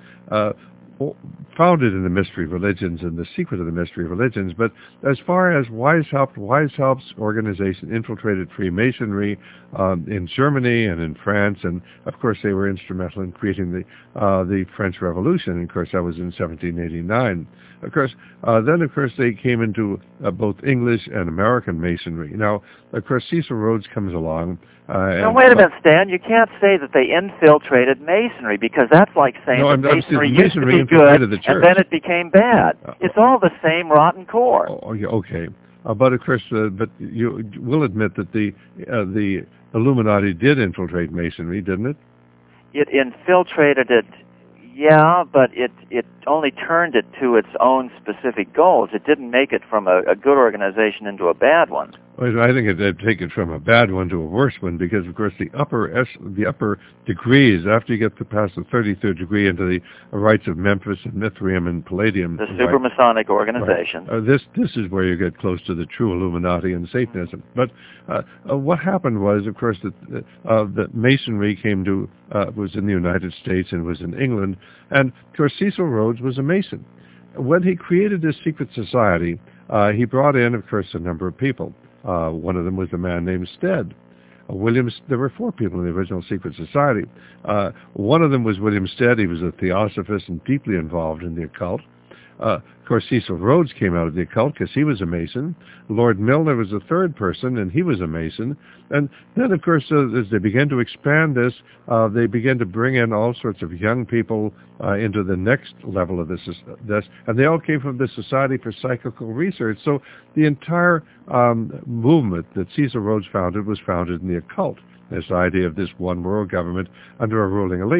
S1: founded in the mystery religions and the secret of the mystery religions. But as far as Weishaupt's organization infiltrated Freemasonry in Germany and in France, and of course they were instrumental in creating the French Revolution. And of course that was in 1789. Of course, then of course they came into both English and American Masonry. Now, of course, Cecil Rhodes comes along.
S2: Now, wait a minute, Stan. You can't say that they infiltrated Masonry, because that's like saying that Masonry used to be good, and then it became bad. It's all the same rotten core.
S1: Oh, yeah, okay. But of course, but you will admit that the Illuminati did infiltrate Masonry, didn't it?
S2: It infiltrated it, yeah, but it only turned it to its own specific goals. It didn't make it from a good organization into a bad one.
S1: Well, I think it'd take it from a bad one to a worse one, because of course the upper degrees, after you get past the 33rd degree into the rites of Memphis and Mithraeum and Palladium,
S2: the Supermasonic organization.
S1: Right. This is where you get close to the true Illuminati and Satanism. But what happened was, of course, that Masonry was in the United States and was in England, and of course Cecil Rhodes was a Mason. When he created this secret society, he brought in, of course, a number of people. One of them was a man named Stead. There were 4 people in the original secret society. One of them was William Stead. He was a theosophist and deeply involved in the occult. Of course, Cecil Rhodes came out of the occult because he was a Mason. Lord Milner was the 3rd person, and he was a Mason. And then, of course, as they began to expand this, they began to bring in all sorts of young people into the next level of this, and they all came from the Society for Psychical Research. So the entire movement that Cecil Rhodes founded was founded in the occult, this idea of this one world government under a ruling elite.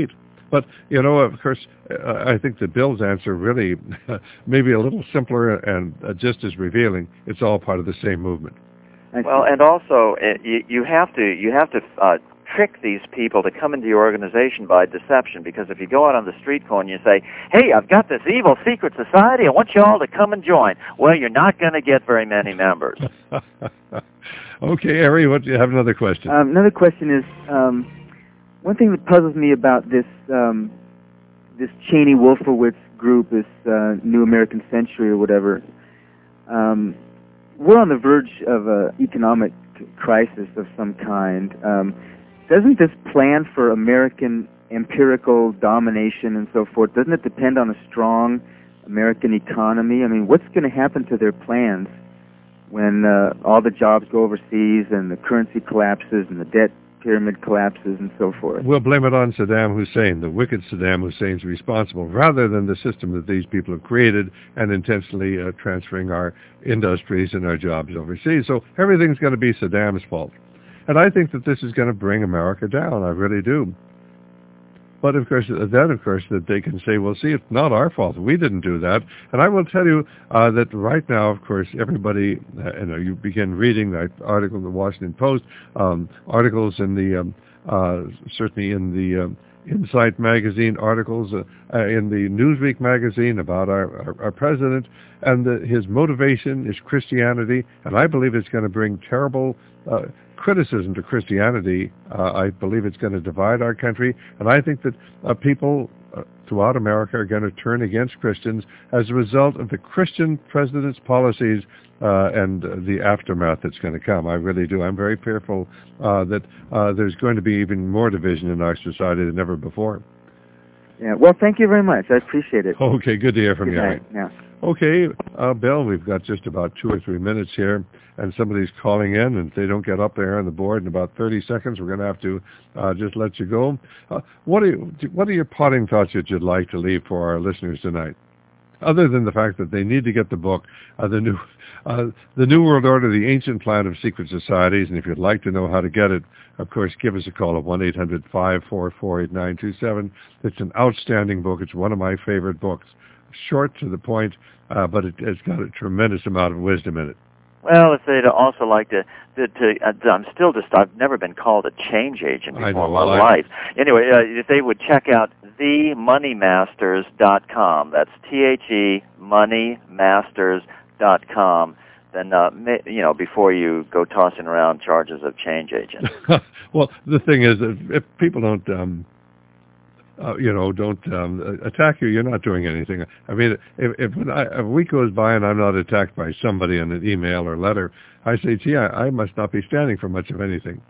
S1: But, of course, I think that Bill's answer really may be a little simpler and just as revealing. It's all part of the same movement.
S2: Well, and also, you have to trick these people to come into your organization by deception, because if you go out on the street corner and you say, hey, I've got this evil secret society, I want you all to come and join, well, you're not going to get very many members.
S1: Okay, Ari, do you have another question?
S5: Another question is, one thing that puzzles me about this this Cheney-Wolfowitz group, this New American Century or whatever, we're on the verge of an economic crisis of some kind. Doesn't this plan for American empirical domination and so forth, doesn't it depend on a strong American economy? I mean, what's going to happen to their plans when all the jobs go overseas and the currency collapses and the debt pyramid collapses and so forth?
S1: We'll blame it on Saddam Hussein. The wicked Saddam Hussein's responsible, rather than the system that these people have created and intentionally transferring our industries and our jobs overseas. So everything's going to be Saddam's fault. And I think that this is going to bring America down. I really do. But, of course, that they can say, well, see, it's not our fault. We didn't do that. And I will tell you that right now, of course, everybody, you begin reading that article in the Washington Post, articles in the, certainly in the Insight magazine, articles in the Newsweek magazine about our president, and his motivation is Christianity, and I believe it's going to bring terrible criticism to Christianity. I believe it's going to divide our country, and I think that people throughout America are going to turn against Christians as a result of the Christian president's policies and the aftermath that's going to come. I really do. I'm very fearful that there's going to be even more division in our society than ever before.
S5: Yeah. Well, thank you very much. I appreciate it.
S1: Okay. Good to hear from you.
S5: Night. Yeah.
S1: Okay, Bill, we've got just about 2 or 3 minutes here, and somebody's calling in, and if they don't get up there on the board in about 30 seconds, we're going to have to just let you go. What are your parting thoughts that you'd like to leave for our listeners tonight, other than the fact that they need to get the book, The New World Order, The Ancient Plan of Secret Societies, and if you'd like to know how to get it, of course, give us a call at 1-800-544-8927. It's an outstanding book. It's one of my favorite books. Short to the point, but it's got a tremendous amount of wisdom in it.
S2: Well, if they'd also like to I've never been called a change agent before in my life. Anyway, if they would check out themoneymasters.com, that's themoneymasters.com, then, before you go tossing around charges of change agent.
S1: Well, the thing is, if people don't attack you, you're not doing anything. I mean, if a week goes by and I'm not attacked by somebody in an email or letter, I say, gee, I must not be standing for much of anything.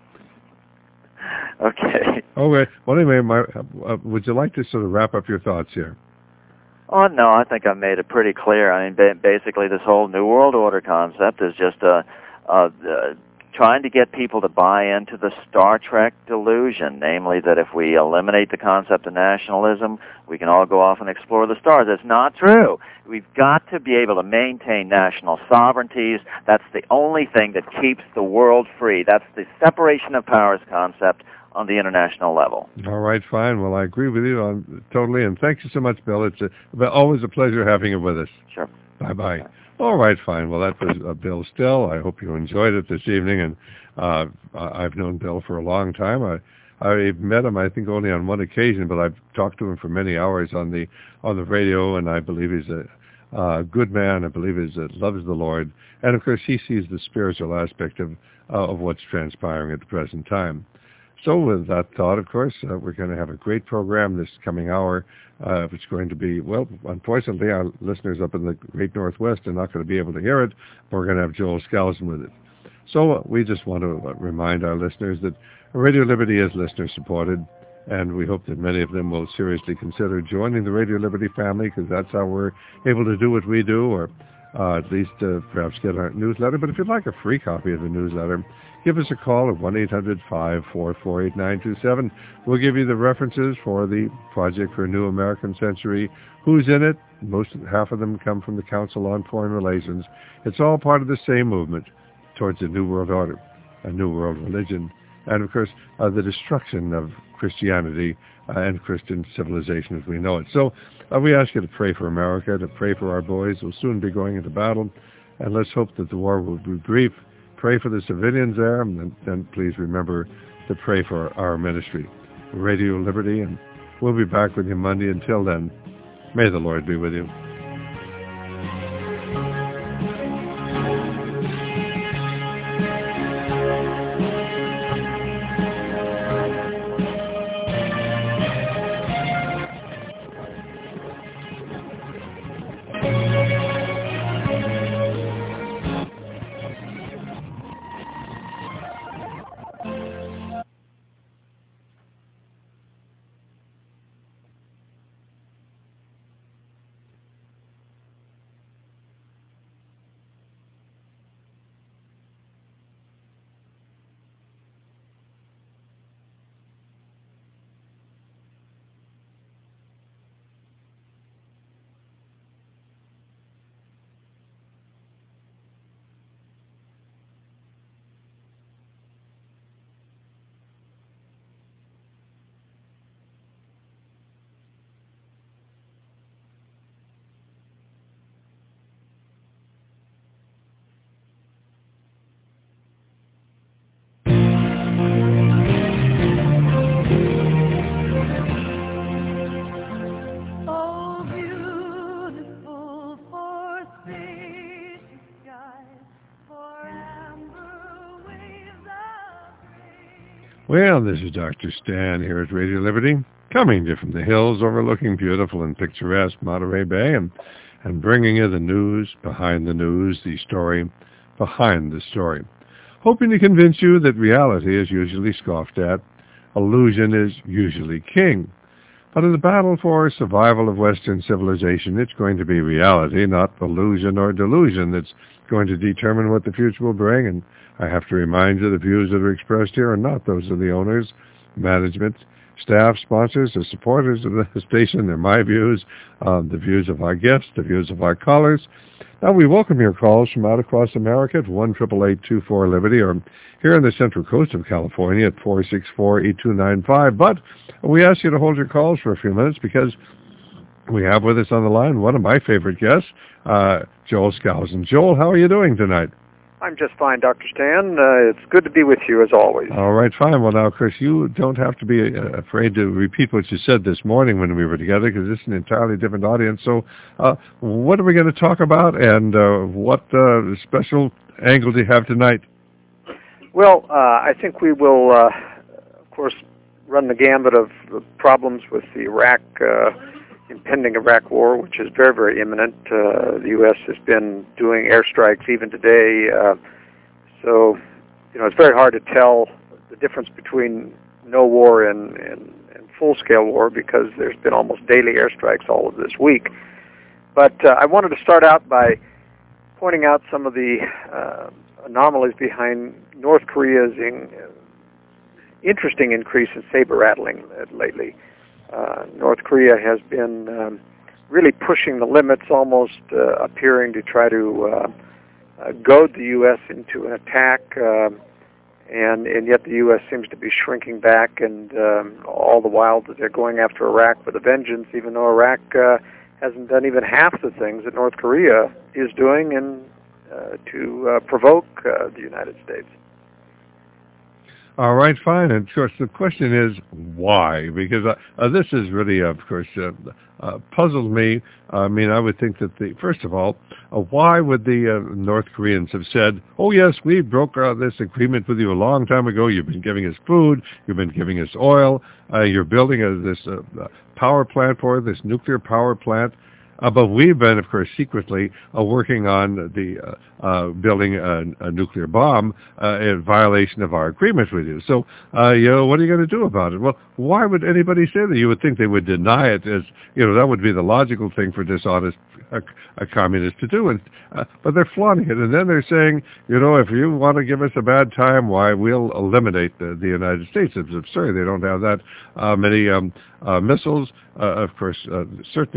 S2: Okay.
S1: Okay. Well, anyway, would you like to sort of wrap up your thoughts here?
S2: Oh, no, I think I've made it pretty clear. I mean, basically this whole New World Order concept is just trying to get people to buy into the Star Trek delusion, namely that if we eliminate the concept of nationalism, we can all go off and explore the stars. That's not true. We've got to be able to maintain national sovereignties. That's the only thing that keeps the world free. That's the separation of powers concept on the international level.
S1: All right, fine. Well, I agree with you totally, and thank you so much, Bill. It's always a pleasure having you with us.
S2: Sure.
S1: Bye-bye. All right, fine. Well, that was Bill Still. I hope you enjoyed it this evening, and I've known Bill for a long time. I met him, I think, only on one occasion, but I've talked to him for many hours on the radio, and I believe he's a good man. I believe he loves the Lord, and of course, he sees the spiritual aspect of what's transpiring at the present time. So with that thought, of course, we're going to have a great program this coming hour. It's going to be, well, unfortunately, our listeners up in the Great Northwest are not going to be able to hear it, but we're going to have Joel Skousen with it. So we just want to remind our listeners that Radio Liberty is listener-supported, and we hope that many of them will seriously consider joining the Radio Liberty family, because that's how we're able to do what we do, or at least perhaps get our newsletter. But if you'd like a free copy of the newsletter, give us a call at 1-800-544-8927. We'll give you the references for the Project for a New American Century, who's in it. Half of them come from the Council on Foreign Relations. It's all part of the same movement towards a new world order, a new world religion, and of course the destruction of Christianity and Christian civilization as we know it. So we ask you to pray for America, to pray for our boys who will soon be going into battle, and let's hope that the war will be brief. Pray for the civilians there, and then please remember to pray for our ministry, Radio Liberty, and we'll be back with you Monday. Until then, may the Lord be with you. Well, this is Dr. Stan here at Radio Liberty, coming to you from the hills overlooking beautiful and picturesque Monterey Bay, and bringing you the news behind the news, the story behind the story, hoping to convince you that reality is usually scoffed at, illusion is usually king. But in the battle for survival of Western civilization, it's going to be reality, not illusion or delusion, that's going to determine what the future will bring. And I have to remind you, the views that are expressed here are not those of the owners, management, staff, sponsors, or supporters of the station. They're my views, the views of our guests, the views of our callers. Now, we welcome your calls from out across America at 1-888-24-LIBERTY, or here on the Central Coast of California at 464-8295. But we ask you to hold your calls for a few minutes because we have with us on the line one of my favorite guests, Joel Skousen. Joel, how are you doing tonight?
S6: I'm just fine, Dr. Stan. It's good to be with you, as always.
S1: All right, fine. Well, now, Chris, you don't have to be afraid to repeat what you said this morning when we were together, because this is an entirely different audience. So what are we going to talk about, and what special angle do you have tonight?
S6: Well, I think we will, of course, run the gambit of the problems with the impending Iraq war, which is very, very imminent. The U.S. has been doing airstrikes even today. So, it's very hard to tell the difference between no war and full-scale war, because there's been almost daily airstrikes all of this week. But I wanted to start out by pointing out some of the anomalies behind North Korea's interesting increase in saber rattling lately. North Korea has been really pushing the limits, almost appearing to try to goad the U.S. into an attack, and yet the U.S. seems to be shrinking back, and all the while that they're going after Iraq with a vengeance, even though Iraq hasn't done even half the things that North Korea is doing to provoke the United States.
S1: All right, fine. And, of course, the question is why? Because this is really, of course, puzzled me. I mean, I would think that first of all, why would the North Koreans have said, oh, yes, we broke this agreement with you a long time ago. You've been giving us food. You've been giving us oil. You're building this power plant for this nuclear power plant. But we've been, of course, secretly working on the building a nuclear bomb in violation of our agreement with you. So, what are you going to do about it? Well, why would anybody say that? You would think they would deny it, as that would be the logical thing for dishonest a communist to do. And but they're flaunting it, and then they're saying, if you want to give us a bad time, why, we'll eliminate the United States. It's absurd. They don't have that many missiles. Of course, certainly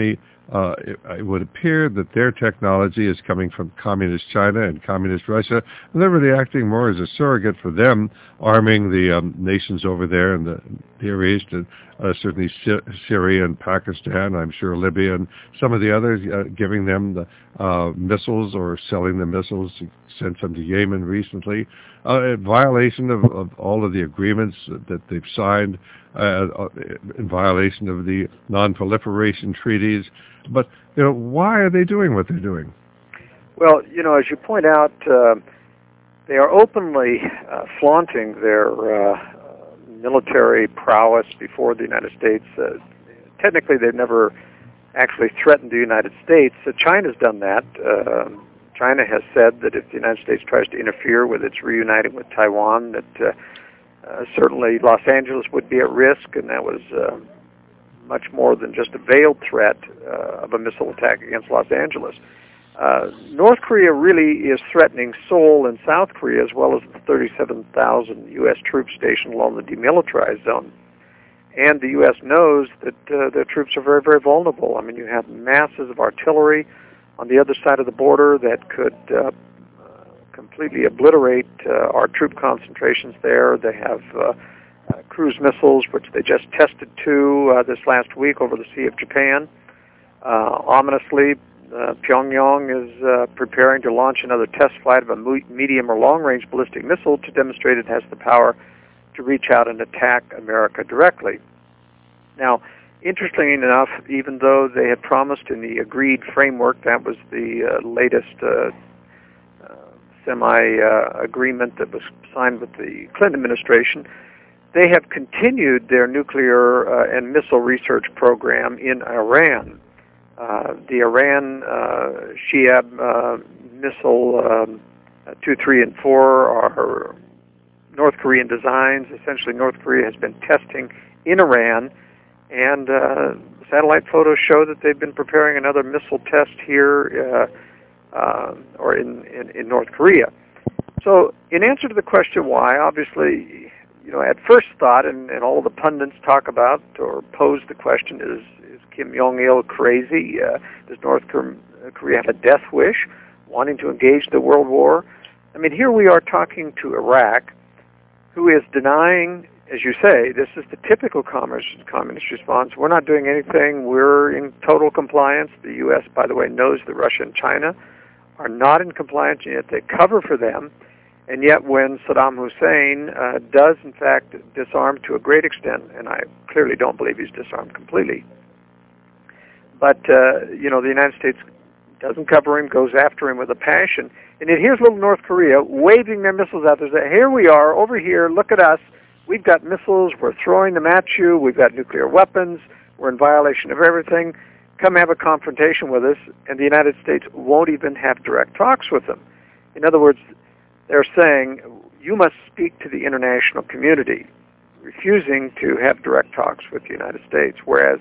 S1: it would appear that their technology is coming from communist China and communist Russia, and they're really acting more as a surrogate for them, arming the nations over there in the Near East, and certainly Syria and Pakistan, I'm sure Libya, and some of the others, giving them the missiles or selling the missiles. Sent some to Yemen recently, in violation of all of the agreements that they've signed, in violation of the non-proliferation treaties. But why are they doing what they're doing?
S6: Well, as you point out, they are openly flaunting their military prowess before the United States. Technically, they've never actually threatened the United States. China's done that. China has said that if the United States tries to interfere with its reuniting with Taiwan, that certainly Los Angeles would be at risk, and that was much more than just a veiled threat of a missile attack against Los Angeles. North Korea really is threatening Seoul and South Korea, as well as the 37,000 U.S. troops stationed along the demilitarized zone. And the U.S. knows that their troops are very, very vulnerable. I mean, you have masses of artillery on the other side of the border that could completely obliterate our troop concentrations there. They have cruise missiles, which they just tested this last week over the Sea of Japan. Ominously, Pyongyang is preparing to launch another test flight of a medium or long-range ballistic missile to demonstrate it has the power to reach out and attack America directly. Now, interestingly enough, even though they had promised in the agreed framework, that was the latest semi-agreement that was signed with the Clinton administration, they have continued their nuclear and missile research program in Iran. The Iran Shihab missile 2, 3, and 4 are North Korean designs. Essentially, North Korea has been testing in Iran, and satellite photos show that they've been preparing another missile test here or in North Korea. So in answer to the question why, obviously, at first thought, and all the pundits talk about or pose the question, is Kim Jong-il crazy? Does North Korea have a death wish, wanting to engage the world war? I mean, here we are talking to Iraq, who is denying, as you say, this is the typical communist response. We're not doing anything. We're in total compliance. The U.S., by the way, knows that Russia and China are not in compliance, and yet they cover for them. And yet when Saddam Hussein does, in fact, disarm to a great extent, and I clearly don't believe he's disarmed completely, but, the United States doesn't cover him, goes after him with a passion. And yet here's little North Korea waving their missiles out there, saying, here we are, over here, look at us. We've got missiles, we're throwing them at you, we've got nuclear weapons, we're in violation of everything. Come have a confrontation with us, and the United States won't even have direct talks with them. In other words, they're saying, you must speak to the international community, refusing to have direct talks with the United States, whereas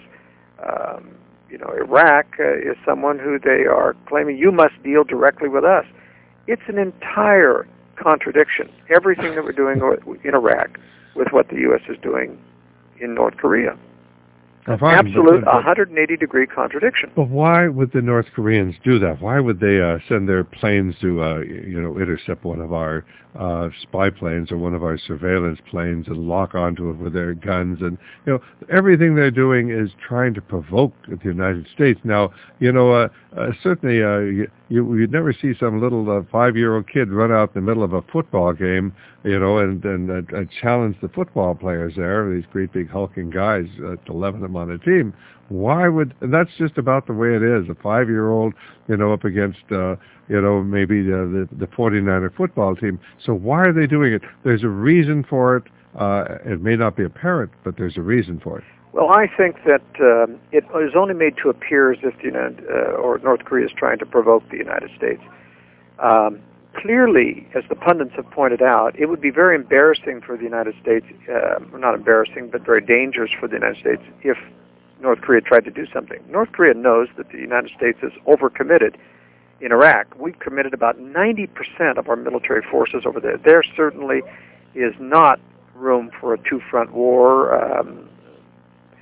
S6: Iraq is someone who they are claiming, you must deal directly with us. It's an entire contradiction, everything that we're doing in Iraq with what the U.S. is doing in North Korea. Absolute 180-degree contradiction.
S1: But why would the North Koreans do that? Why would they send their planes to, intercept one of our spy planes or one of our surveillance planes and lock onto it with their guns? And, everything they're doing is trying to provoke the United States. Now, certainly you'd never see some little 5-year-old kid run out in the middle of a football game, and challenge the football players there, these great big hulking guys, 11 of them on a team. And that's just about the way it is, a 5-year-old, up against, maybe the 49er football team. So why are they doing it? There's a reason for it. It may not be apparent, but there's a reason for it.
S6: Well, I think that it is only made to appear as if North Korea is trying to provoke the United States. Clearly, as the pundits have pointed out, it would be very embarrassing for the United States, not embarrassing, but very dangerous for the United States if North Korea tried to do something. North Korea knows that the United States is overcommitted in Iraq. We've committed about 90% of our military forces over there. There certainly is not room for a two-front war.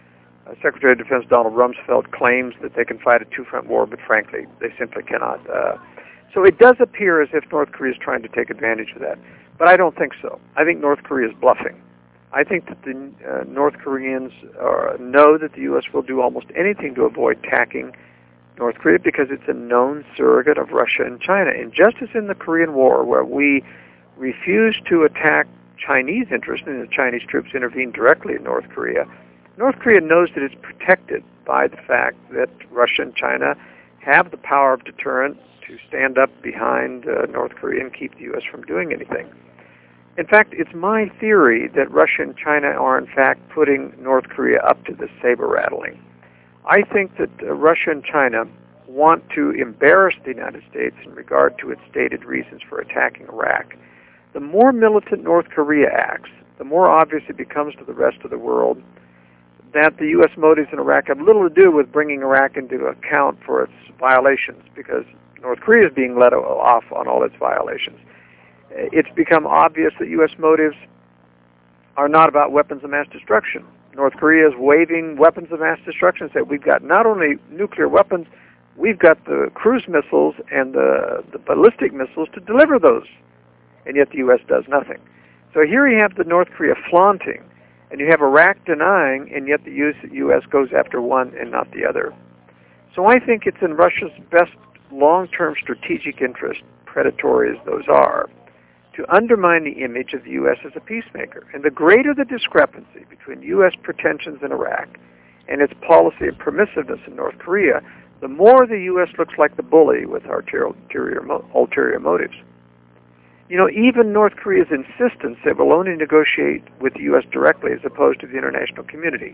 S6: Secretary of Defense Donald Rumsfeld claims that they can fight a two-front war, but frankly, they simply cannot. So it does appear as if North Korea is trying to take advantage of that. But I don't think so. I think North Korea is bluffing. I think that the North Koreans know that the U.S. will do almost anything to avoid attacking North Korea because it's a known surrogate of Russia and China. And just as in the Korean War, where we refused to attack Chinese interests and the Chinese troops intervened directly in North Korea knows that it's protected by the fact that Russia and China have the power of deterrent to stand up behind North Korea and keep the U.S. from doing anything. In fact, it's my theory that Russia and China are, in fact, putting North Korea up to this saber-rattling. I think that Russia and China want to embarrass the United States in regard to its stated reasons for attacking Iraq. The more militant North Korea acts, the more obvious it becomes to the rest of the world that the U.S. motives in Iraq have little to do with bringing Iraq into account for its violations, because North Korea is being let off on all its violations. It's become obvious that U.S. motives are not about weapons of mass destruction. North Korea is waving weapons of mass destruction, saying we've got not only nuclear weapons, we've got the cruise missiles and the ballistic missiles to deliver those, and yet the U.S. does nothing. So here you have the North Korea flaunting, and you have Iraq denying, and yet the U.S. goes after one and not the other. So I think it's in Russia's best long-term strategic interest, predatory as those are, to undermine the image of the U.S. as a peacemaker. And the greater the discrepancy between U.S. pretensions in Iraq and its policy of permissiveness in North Korea, the more the U.S. looks like the bully with ulterior motives. You know, even North Korea's insistence that it will only negotiate with the U.S. directly as opposed to the international community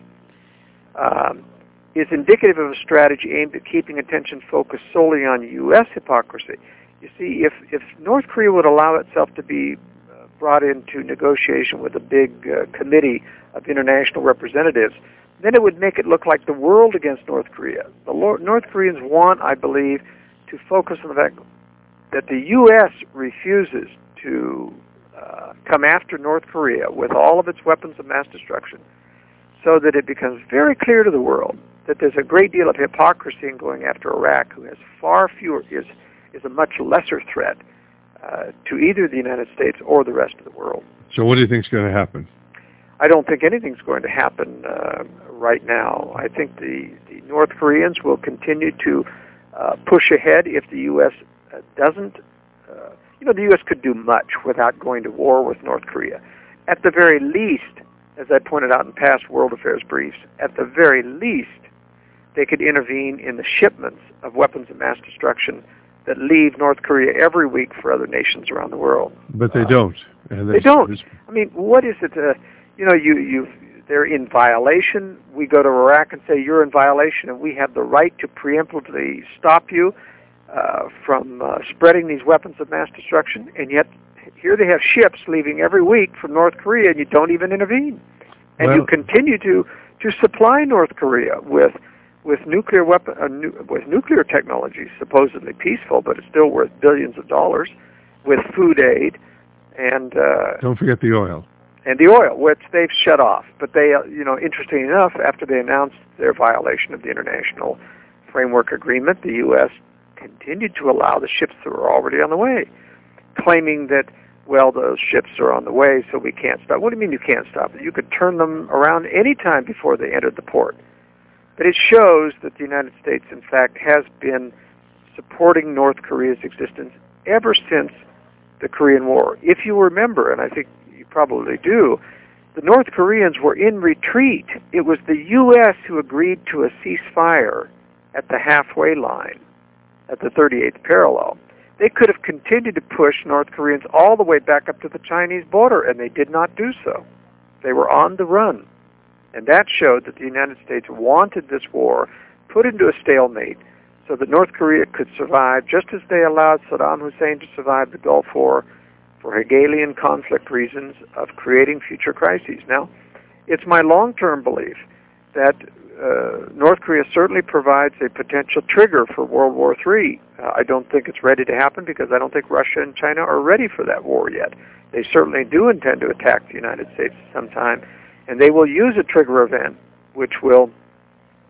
S6: is indicative of a strategy aimed at keeping attention focused solely on U.S. hypocrisy. You see, if North Korea would allow itself to be brought into negotiation with a big committee of international representatives, then it would make it look like the world against North Korea. The North Koreans want, I believe, to focus on the fact that the U.S. refuses to come after North Korea with all of its weapons of mass destruction, so that it becomes very clear to the world that there's a great deal of hypocrisy in going after Iraq, who has far fewer, is a much lesser threat to either the United States or the rest of the world.
S1: So what do you think is going to happen?
S6: I don't think anything's going to happen right now. I think the North Koreans will continue to push ahead if the U.S. doesn't. The U.S. could do much without going to war with North Korea. At the very least, as I pointed out in past World Affairs briefs, at the very least, they could intervene in the shipments of weapons of mass destruction that leave North Korea every week for other nations around the world.
S1: But they don't. And
S6: they don't. I mean, what is it? They're in violation. We go to Iraq and say, you're in violation, and we have the right to preemptively stop you from spreading these weapons of mass destruction, and yet here they have ships leaving every week from North Korea, and you don't even intervene. And you continue to supply North Korea with nuclear with nuclear technology, supposedly peaceful, but it's still worth billions of dollars, with food aid, and
S1: don't forget the oil.
S6: And the oil, which they've shut off. But they, interestingly enough, after they announced their violation of the International Framework Agreement, the U.S. continued to allow the ships that were already on the way, claiming that, well, those ships are on the way, so we can't stop. What do you mean you can't stop? You could turn them around any time before they entered the port. But it shows that the United States, in fact, has been supporting North Korea's existence ever since the Korean War. If you remember, and I think you probably do, the North Koreans were in retreat. It was the U.S. who agreed to a ceasefire at the halfway line, at the 38th parallel. They could have continued to push North Koreans all the way back up to the Chinese border, and they did not do so. They were on the run. And that showed that the United States wanted this war put into a stalemate so that North Korea could survive, just as they allowed Saddam Hussein to survive the Gulf War for Hegelian conflict reasons of creating future crises. Now, it's my long-term belief that North Korea certainly provides a potential trigger for World War III. I don't think it's ready to happen because I don't think Russia and China are ready for that war yet. They certainly do intend to attack the United States sometime, and they will use a trigger event which will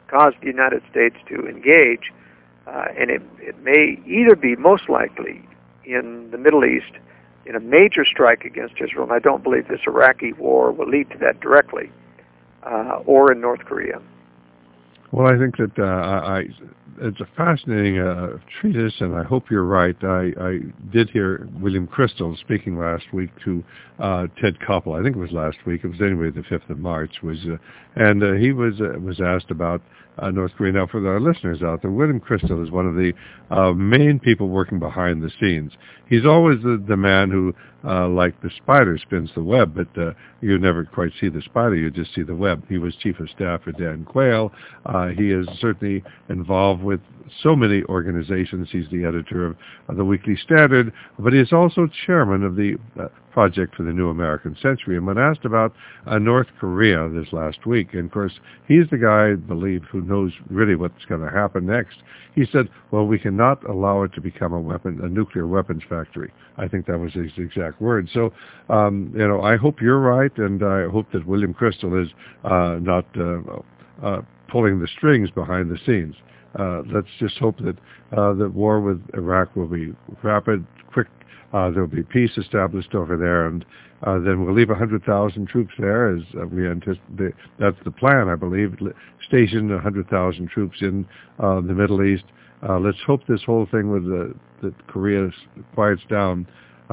S6: caused the United States to engage, and it may either be most likely in the Middle East in a major strike against Israel, and I don't believe this Iraqi war will lead to that directly, or in North Korea.
S1: Well, I think that it's a fascinating treatise, and I hope you're right. I did hear William Crystal speaking last week to Ted Koppel. I think it was last week. It was anyway the 5th of March. And he was asked about North Korea. Now, for our listeners out there, William Crystal is one of the main people working behind the scenes. He's always the man who, like the spider, spins the web, but you never quite see the spider, you just see the web. He was chief of staff for Dan Quayle. He is certainly involved with so many organizations. He's the editor of the Weekly Standard, but he is also chairman of the Project for the New American Century. And when asked about North Korea this last week, and of course, he's the guy, I believe, who knows really what's going to happen next. He said, well, we cannot allow it to become a nuclear weapons factory. I think that was his exact word. So, I hope you're right, and I hope that William Crystal is not pulling the strings behind the scenes. Let's just hope that the war with Iraq will be rapid, quick. There'll be peace established over there, and then we'll leave 100,000 troops there, as we anticipate. That's the plan, I believe. Station 100,000 troops in the Middle East. Let's hope this whole thing with that Korea quiets down,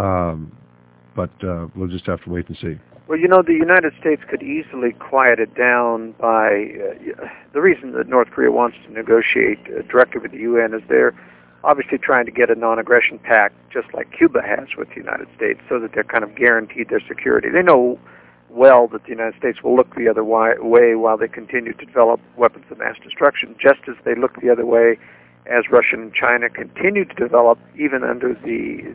S1: but we'll just have to wait and see.
S6: Well, the United States could easily quiet it down by the reason that North Korea wants to negotiate directly with the UN is they're obviously trying to get a non-aggression pact, just like Cuba has with the United States, so that they're kind of guaranteed their security. They know well that the United States will look the other way while they continue to develop weapons of mass destruction, just as they look the other way as Russia and China continue to develop, even under the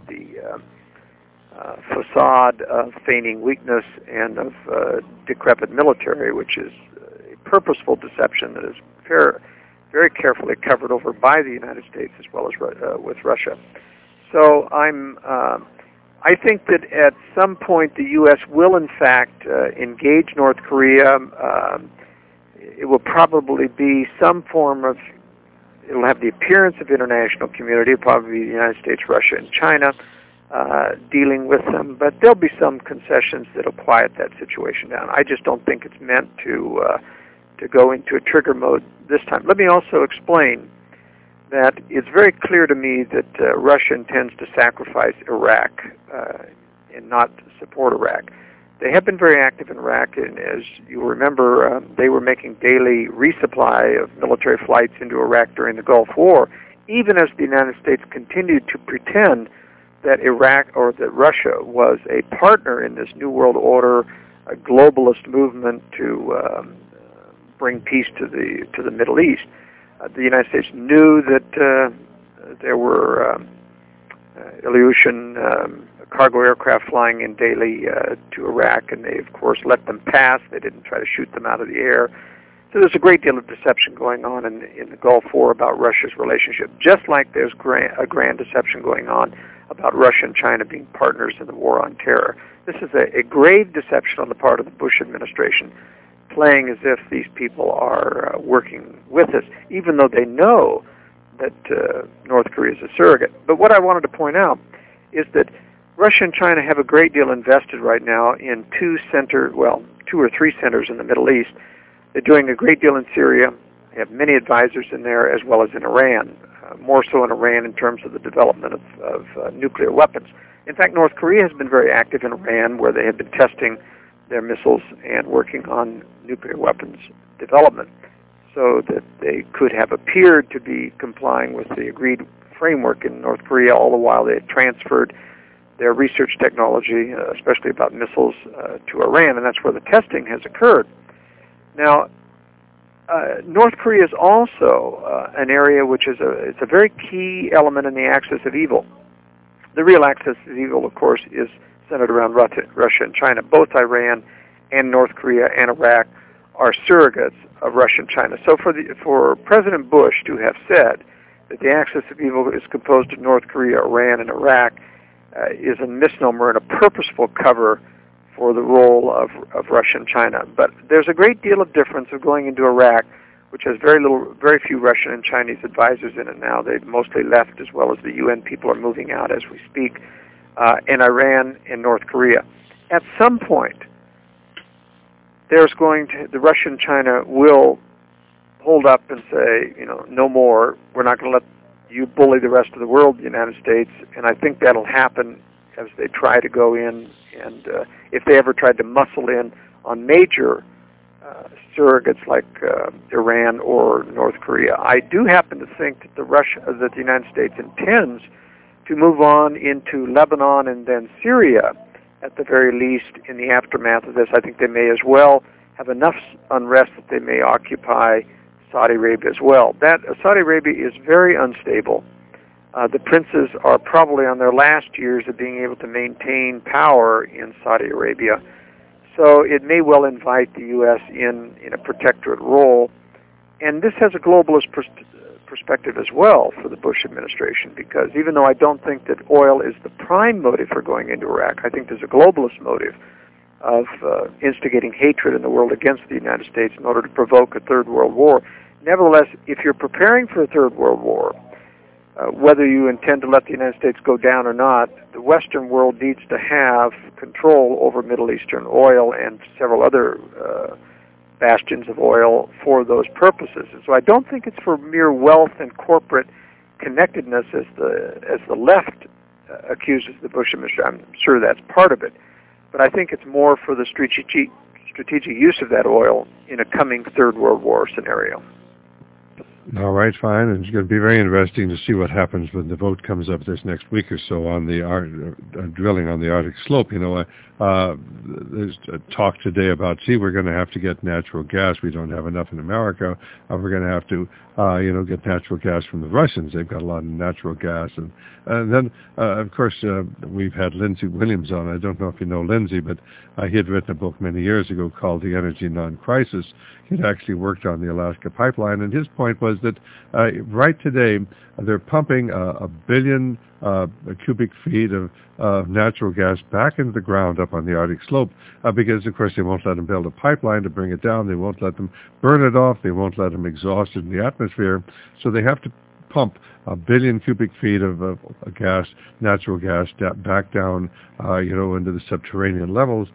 S6: facade of feigning weakness and of decrepit military, which is a purposeful deception that is very carefully covered over by the United States as well as with Russia. So I think that at some point the U.S. will in fact engage North Korea. It will probably be some form of, it'll have the appearance of international community, probably the United States, Russia, and China dealing with them, but there'll be some concessions that'll quiet that situation down. I just don't think it's meant to go into a trigger mode this time. Let me also explain that it's very clear to me that Russia intends to sacrifice Iraq and not support Iraq. They have been very active in Iraq, and as you remember, they were making daily resupply of military flights into Iraq during the Gulf War, even as the United States continued to pretend that Iraq or that Russia was a partner in this New World Order, a globalist movement to bring peace to the Middle East. The United States knew that there were Ilyushin cargo aircraft flying in daily to Iraq, and they, of course, let them pass. They didn't try to shoot them out of the air. So there's a great deal of deception going on in the Gulf War about Russia's relationship, just like there's a grand deception going on about Russia and China being partners in the war on terror. This is a grave deception on the part of the Bush administration, playing as if these people are working with us, even though they know that North Korea is a surrogate. But what I wanted to point out is that Russia and China have a great deal invested right now in two or three centers in the Middle East. They're doing a great deal in Syria. They have many advisors in there, as well as in Iran, more so in Iran in terms of the development of nuclear weapons. In fact, North Korea has been very active in Iran, where they have been testing their missiles and working on nuclear weapons development, so that they could have appeared to be complying with the agreed framework in North Korea, all the while they had transferred their research technology, especially about missiles, to Iran, and that's where the testing has occurred. Now, North Korea is also an area which is it's a very key element in the axis of evil. The real axis of evil, of course, is centered around Russia and China. Both Iran and North Korea and Iraq are surrogates of Russia and China. So for President Bush to have said that the axis of evil is composed of North Korea, Iran, and Iraq is a misnomer and a purposeful cover for the role of Russia and China. But there's a great deal of difference of going into Iraq which has very few Russian and Chinese advisors in it now. They've mostly left, as well as the UN people are moving out as we speak, and Iran and North Korea. At some point, the Russia and China will hold up and say, no more. We're not going to let you bully the rest of the world, the United States, and I think that'll happen as they try to go in, and if they ever tried to muscle in on major surrogates like Iran or North Korea. I do happen to think that the United States intends to move on into Lebanon and then Syria, at the very least, in the aftermath of this. I think they may as well have enough unrest that they may occupy Saudi Arabia as well. Saudi Arabia is very unstable. The princes are probably on their last years of being able to maintain power in Saudi Arabia. So it may well invite the U.S. in a protectorate role. And this has a globalist perspective as well for the Bush administration, because even though I don't think that oil is the prime motive for going into Iraq, I think there's a globalist motive of instigating hatred in the world against the United States in order to provoke a third world war. Nevertheless, if you're preparing for a third world war, whether you intend to let the United States go down or not, the Western world needs to have control over Middle Eastern oil and several other bastions of oil for those purposes. And so I don't think it's for mere wealth and corporate connectedness as the left accuses the Bush administration. I'm sure that's part of it. But I think it's more for the strategic use of that oil in a coming Third World War scenario.
S1: All right, fine. And it's going to be very interesting to see what happens when the vote comes up this next week or so on the drilling on the Arctic slope. There's talk today about, we're going to have to get natural gas. We don't have enough in America. We're going to have to, get natural gas from the Russians. They've got a lot of natural gas. And then, of course, we've had Lindsey Williams on. I don't know if you know Lindsey, but he had written a book many years ago called The Energy Non-Crisis. He'd actually worked on the Alaska pipeline, and his point was that right today they're pumping a billion cubic feet of natural gas back into the ground up on the Arctic slope because, of course, they won't let them build a pipeline to bring it down. They won't let them burn it off. They won't let them exhaust it in the atmosphere. So they have to pump a billion cubic feet of natural gas back down, into the subterranean levels,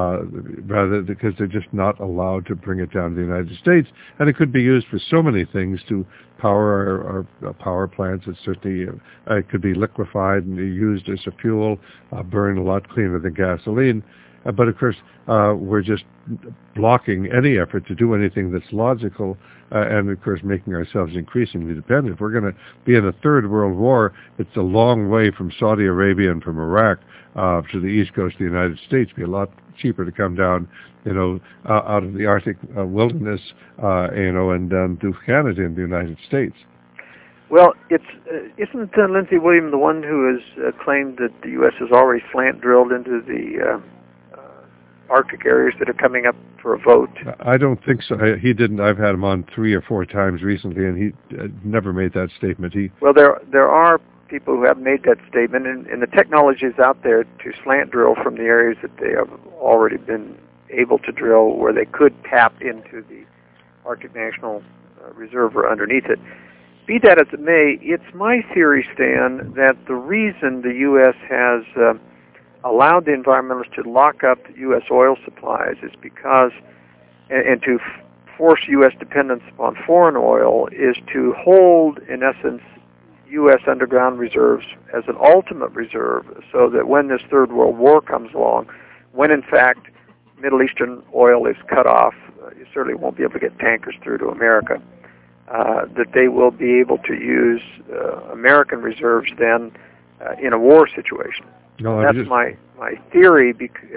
S1: rather because they're just not allowed to bring it down to the United States. And it could be used for so many things to power our power plants. It certainly it could be liquefied and used as a fuel, burn a lot cleaner than gasoline. But of course, we're just blocking any effort to do anything that's logical, and of course making ourselves increasingly dependent. If we're going to be in a third world war, it's a long way from Saudi Arabia and from Iraq to the east coast of the United States. It'd be a lot cheaper to come down, out of the Arctic wilderness, and down through Canada in the United States.
S6: Well, isn't Lindsey Williams the one who has claimed that the U.S. has already slant drilled into the Arctic areas that are coming up for a vote?
S1: I don't think so. He didn't. I've had him on 3 or 4 times recently, and he never made that statement.
S6: Well, there are people who have made that statement, and the technology is out there to slant drill from the areas that they have already been able to drill, where they could tap into the Arctic National Reserve or underneath it. Be that as it may, it's my theory, Stan, that the reason the U.S. has allowed the environmentalists to lock up U.S. oil supplies is because, and to force U.S. dependence upon foreign oil, is to hold, in essence, U.S. underground reserves as an ultimate reserve, so that when this Third World War comes along, when in fact Middle Eastern oil is cut off, you certainly won't be able to get tankers through to America, that they will be able to use American reserves then in a war situation. No, that's my theory,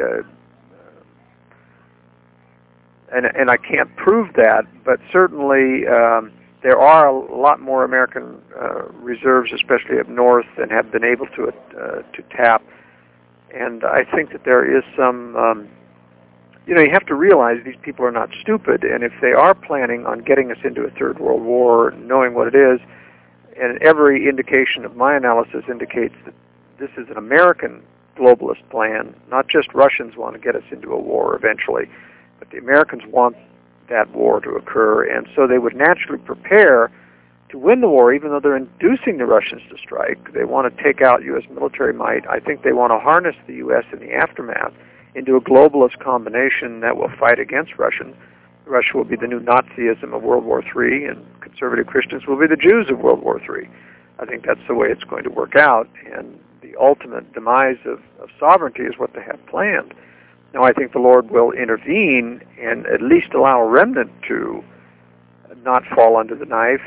S6: and I can't prove that, but certainly there are a lot more American reserves, especially up north, and have been able to tap. And I think that there is some, you have to realize these people are not stupid, and if they are planning on getting us into a Third World War, knowing what it is, and every indication of my analysis indicates that this is an American globalist plan. Not just Russians want to get us into a war eventually, but the Americans want that war to occur, and so they would naturally prepare to win the war, even though they're inducing the Russians to strike. They want to take out U.S. military might. I think they want to harness the U.S. in the aftermath into a globalist combination that will fight against Russia. Russia will be the new Nazism of World War III, and conservative Christians will be the Jews of World War III. I think that's the way it's going to work out, and the ultimate demise of sovereignty is what they have planned. Now, I think the Lord will intervene and at least allow a remnant to not fall under the knife.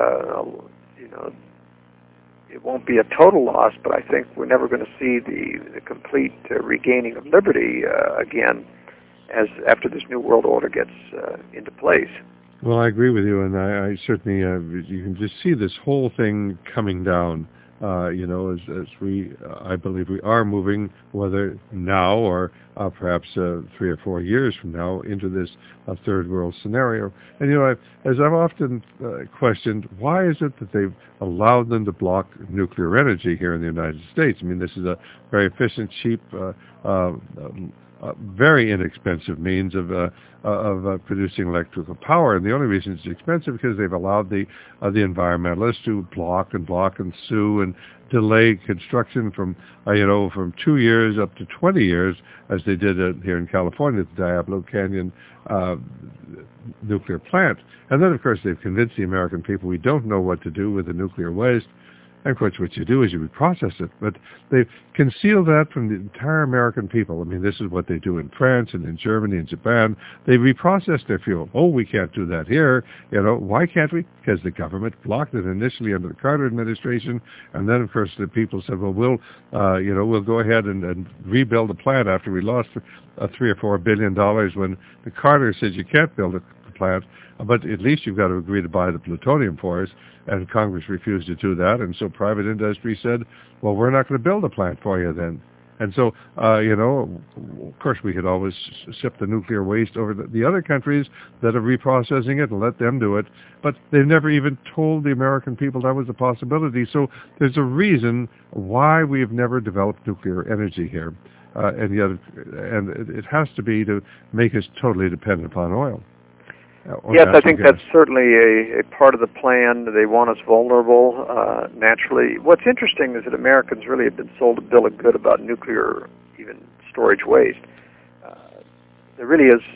S6: It won't be a total loss, but I think we're never going to see the complete regaining of liberty again as after this new world order gets into place.
S1: Well, I agree with you, and I certainly, you can just see this whole thing coming down, as we, I believe we are moving, whether now or perhaps 3 or 4 years from now, into this third world scenario. And, as I've often questioned, why is it that they've allowed them to block nuclear energy here in the United States? I mean, this is a very efficient, cheap, very inexpensive means of producing electrical power, and the only reason it's expensive is because they've allowed the environmentalists to block and sue and delay construction from 2 years up to 20 years, as they did here in California at the Diablo Canyon nuclear plant. And then, of course, they've convinced the American people we don't know what to do with the nuclear waste. And of course, what you do is you reprocess it, but they've concealed that from the entire American people. I mean, this is what they do in France and in Germany and Japan. They reprocess their fuel. Oh, we can't do that here. Why can't we? Because the government blocked it initially under the Carter administration, and then, of course, the people said, well, we'll go ahead and rebuild the plant after we lost $3 or $4 billion when the Carter said you can't build a plant, but at least you've got to agree to buy the plutonium for us, and Congress refused to do that, and so private industry said, well, we're not going to build a plant for you then. And so, of course, we could always ship the nuclear waste over the other countries that are reprocessing it and let them do it, but they've never even told the American people that was a possibility. So there's a reason why we have never developed nuclear energy here, and it has to be to make us totally dependent upon oil.
S6: Yes, I think that's certainly a part of the plan. They want us vulnerable naturally. What's interesting is that Americans really have been sold a bill of good about nuclear, even storage waste. There really is,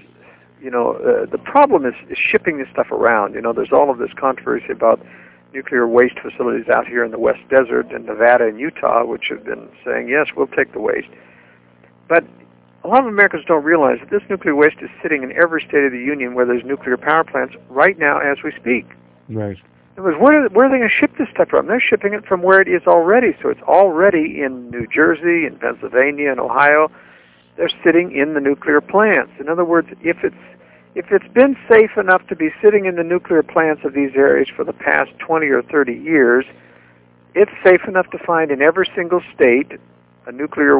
S6: the problem is shipping this stuff around. There's all of this controversy about nuclear waste facilities out here in the West Desert in Nevada and Utah, which have been saying, yes, we'll take the waste. But a lot of Americans don't realize that this nuclear waste is sitting in every state of the union where there's nuclear power plants right now as we speak.
S1: Right.
S6: Where are they going to ship this stuff from? They're shipping it from where it is already. So it's already in New Jersey, in Pennsylvania, and Ohio. They're sitting in the nuclear plants. In other words, if it's been safe enough to be sitting in the nuclear plants of these areas for the past 20 or 30 years, it's safe enough to find in every single state a nuclear,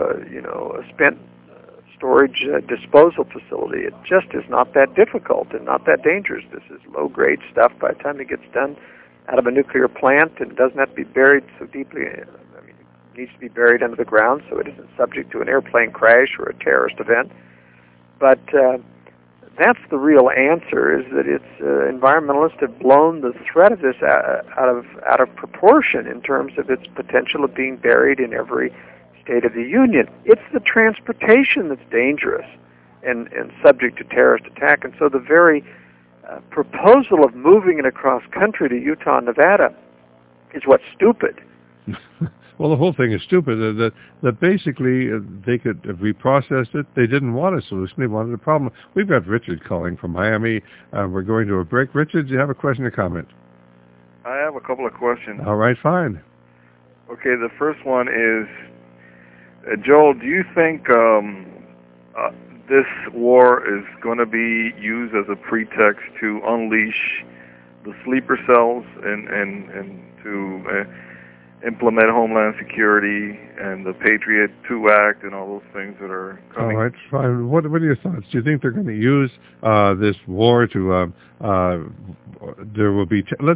S6: a spent storage disposal facility. It just is not that difficult and not that dangerous. This is low-grade stuff. By the time it gets done out of a nuclear plant, it doesn't have to be buried so deeply. It needs to be buried under the ground so it isn't subject to an airplane crash or a terrorist event. But that's the real answer, is that environmentalists have blown the threat of this out of proportion in terms of its potential of being buried in every state of the union. It's the transportation that's dangerous and subject to terrorist attack. And so the very proposal of moving it across country to Utah and Nevada is what's stupid.
S1: Well, the whole thing is stupid. That basically they could have reprocessed it. They didn't want a solution. They wanted a problem. We've got Richard calling from Miami. We're going to a break. Richard, do you have a question or comment?
S7: I have a couple of questions.
S1: All right, fine.
S7: Okay, the first one is, Joel, do you think this war is going to be used as a pretext to unleash the sleeper cells and to implement Homeland Security and the Patriot 2 Act and all those things that are coming?
S1: All right, fine. What are your thoughts? Do you think they're going to use this war to there will be will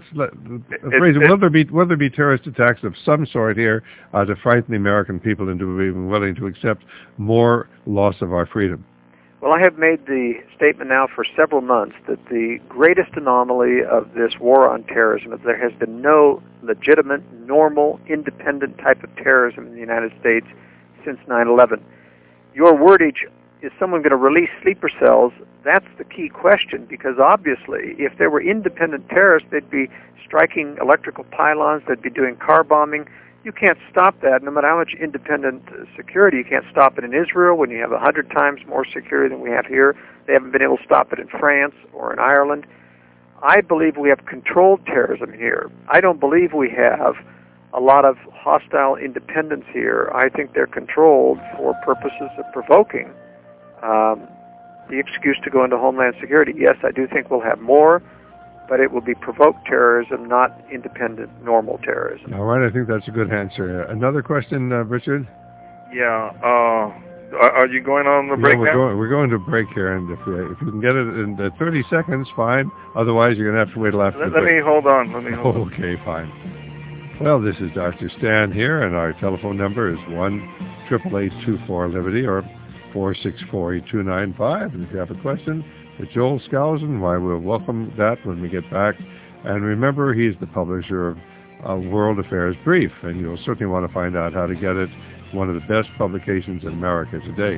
S1: there be terrorist attacks of some sort here to frighten the American people into being willing to accept more loss of our freedom?
S6: Well, I have made the statement now for several months that the greatest anomaly of this war on terrorism is there has been no legitimate, normal, independent type of terrorism in the United States since 9/11. Your wordage, is someone going to release sleeper cells? That's the key question, because obviously if there were independent terrorists, they'd be striking electrical pylons, they'd be doing car bombing. You can't stop that, no matter how much independent security. You can't stop it in Israel when you have 100 times more security than we have here. They haven't been able to stop it in France or in Ireland. I believe we have controlled terrorism here. I don't believe we have a lot of hostile independents here. I think they're controlled for purposes of provoking the excuse to go into Homeland Security. Yes, I do think we'll have more, but it will be provoked terrorism, not independent, normal terrorism.
S1: All right, I think that's a good answer. Another question, Richard?
S7: Yeah. Are you going on the break now?
S1: We're going to break here, and if you can get it in 30 seconds, fine. Otherwise, you're going to have to wait till after the break.
S7: Let me hold on.
S1: Okay, fine. Well, this is Dr. Stan here, and our telephone number is 1-888-24-LIBERTY or 464-8295. And if you have a question for Joel Skousen, why, we'll welcome that when we get back. And remember, he's the publisher of World Affairs Brief, and you'll certainly want to find out how to get it. One of the best publications in America today.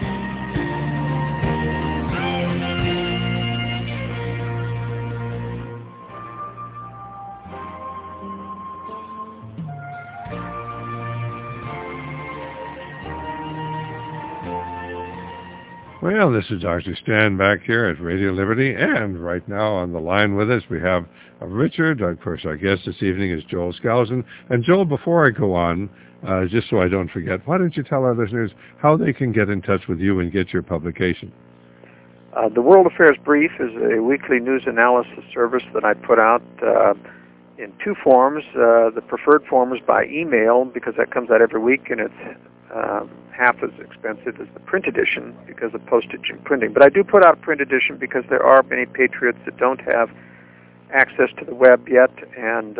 S1: Well, this is Dr. Stan back here at Radio Liberty, and right now on the line with us we have Richard. Of course, our guest this evening is Joel Skousen. And Joel, before I go on, just so I don't forget, why don't you tell our listeners how they can get in touch with you and get your publication?
S6: The World Affairs Brief is a weekly news analysis service that I put out in two forms. The preferred form is by email, because that comes out every week, and it's half as expensive as the print edition because of postage and printing. But I do put out a print edition because there are many patriots that don't have access to the web yet, and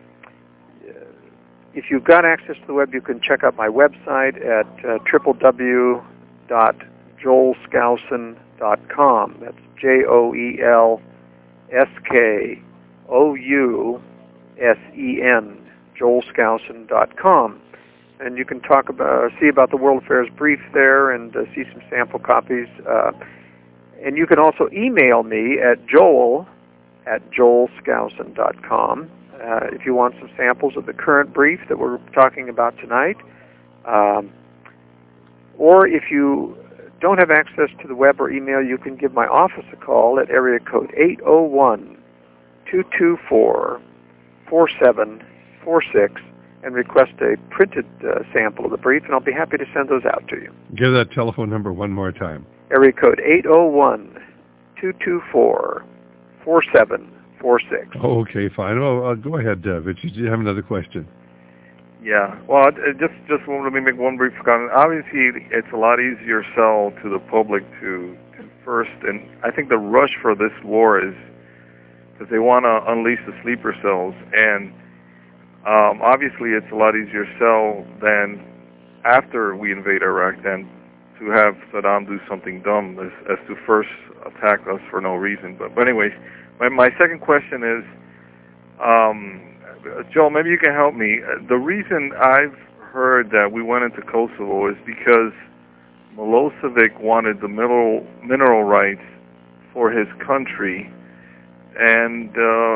S6: if you've got access to the web, you can check out my website at www.joelskousen.com. That's JOELSKOUSEN, joelskousen.com. And you can see about the World Affairs Brief there and see some sample copies. And you can also email me at joel@joelskousen.com if you want some samples of the current brief that we're talking about tonight. Or if you don't have access to the web or email, you can give my office a call at area code 801-224-4746 and request a printed sample of the brief, and I'll be happy to send those out to you.
S1: Give that telephone number one more time.
S6: Area code 801-224-4746.
S1: Okay, fine. Well, go ahead, Richard. Do you have another question?
S7: Yeah. Well, just let me make one brief comment. Obviously, it's a lot easier sell to the public to first, and I think the rush for this war is that they want to unleash the sleeper cells, and obviously it's a lot easier sell than after we invade Iraq than to have Saddam do something dumb as to first attack us for no reason. But anyways, my second question is, Joel, maybe you can help me. The reason I've heard that we went into Kosovo is because Milosevic wanted the mineral rights for his country, and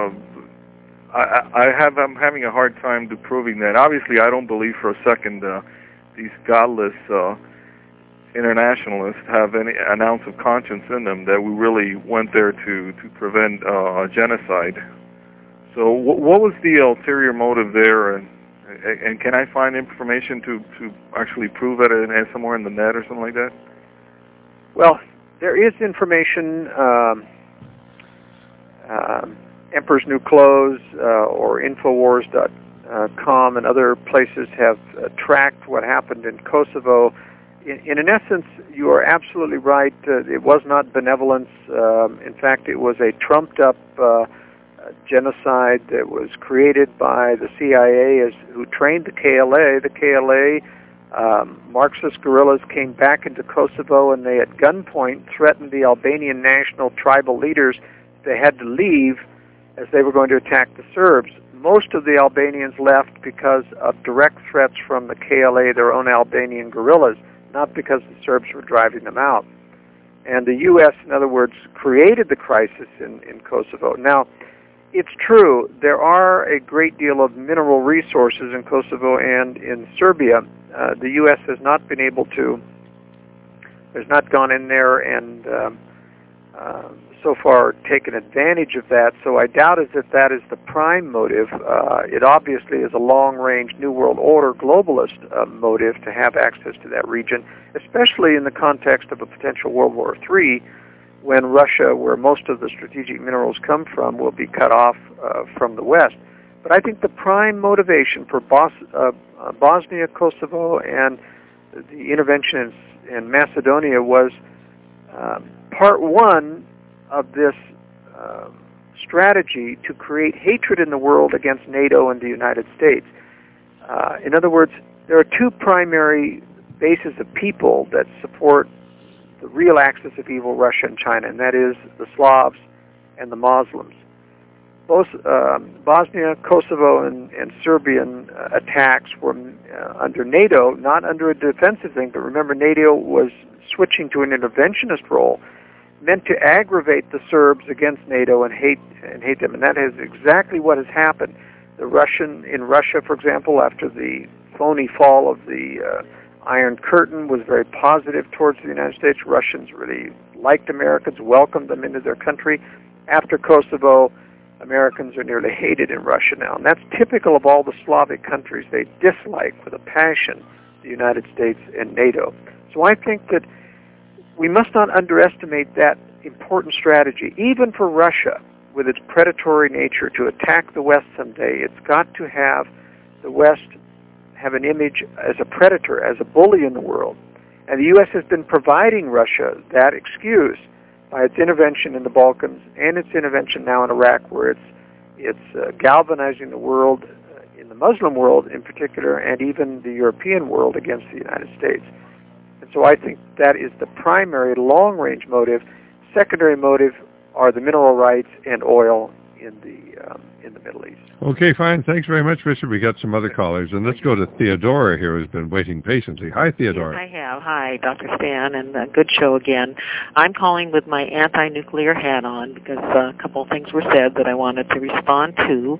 S7: I'm having a hard time proving that. Obviously, I don't believe for a second these godless internationalists have an ounce of conscience in them that we really went there to prevent a genocide. So what was the ulterior motive there, and can I find information to actually prove it somewhere in the net or something like that?
S6: Well, there is information. Emperor's New Clothes or Infowars.com and other places have tracked what happened in Kosovo. In essence, you are absolutely right. It was not benevolence. In fact, it was a trumped-up genocide that was created by the CIA who trained the KLA. The KLA Marxist guerrillas came back into Kosovo, and they at gunpoint threatened the Albanian national tribal leaders they had to leave as they were going to attack the Serbs. Most of the Albanians left because of direct threats from the KLA, their own Albanian guerrillas, not because the Serbs were driving them out. And the U.S., in other words, created the crisis in Kosovo. Now, it's true, there are a great deal of mineral resources in Kosovo and in Serbia. The U.S. has not been able to, has not gone in there and so far taken advantage of that, so I doubt that is the prime motive. It obviously is a long-range New World Order globalist motive to have access to that region, especially in the context of a potential World War III, when Russia, where most of the strategic minerals come from, will be cut off from the West. But I think the prime motivation for Bosnia, Kosovo, and the intervention in Macedonia was part one of this strategy to create hatred in the world against NATO and the United States. In other words, there are two primary bases of people that support the real axis of evil, Russia and China, and that is the Slavs and the Muslims. Both Bosnia, Kosovo, and Serbian attacks were under NATO, not under a defensive thing, but remember NATO was switching to an interventionist role, meant to aggravate the Serbs against NATO and hate them, and that is exactly what has happened. In Russia, for example, after the phony fall of the Iron Curtain, was very positive towards the United States. Russians really liked Americans, welcomed them into their country. After Kosovo, Americans are nearly hated in Russia now, and that's typical of all the Slavic countries. They dislike with a passion the United States and NATO. So I think that we must not underestimate that important strategy. Even for Russia, with its predatory nature, to attack the West someday, it's got to have the West have an image as a predator, as a bully in the world. And the U.S. has been providing Russia that excuse by its intervention in the Balkans and its intervention now in Iraq, where it's galvanizing the world, in the Muslim world in particular, and even the European world against the United States. And so I think that is the primary long-range motive. Secondary motive are the mineral rights and oil in the Middle East.
S1: Okay, fine. Thanks very much, Richard. We got some other callers, and let's go to Theodora here, who's been waiting patiently. Hi, Theodora.
S8: Yes, I have. Hi, Dr. Stan, and good show again. I'm calling with my anti-nuclear hat on because a couple of things were said that I wanted to respond to.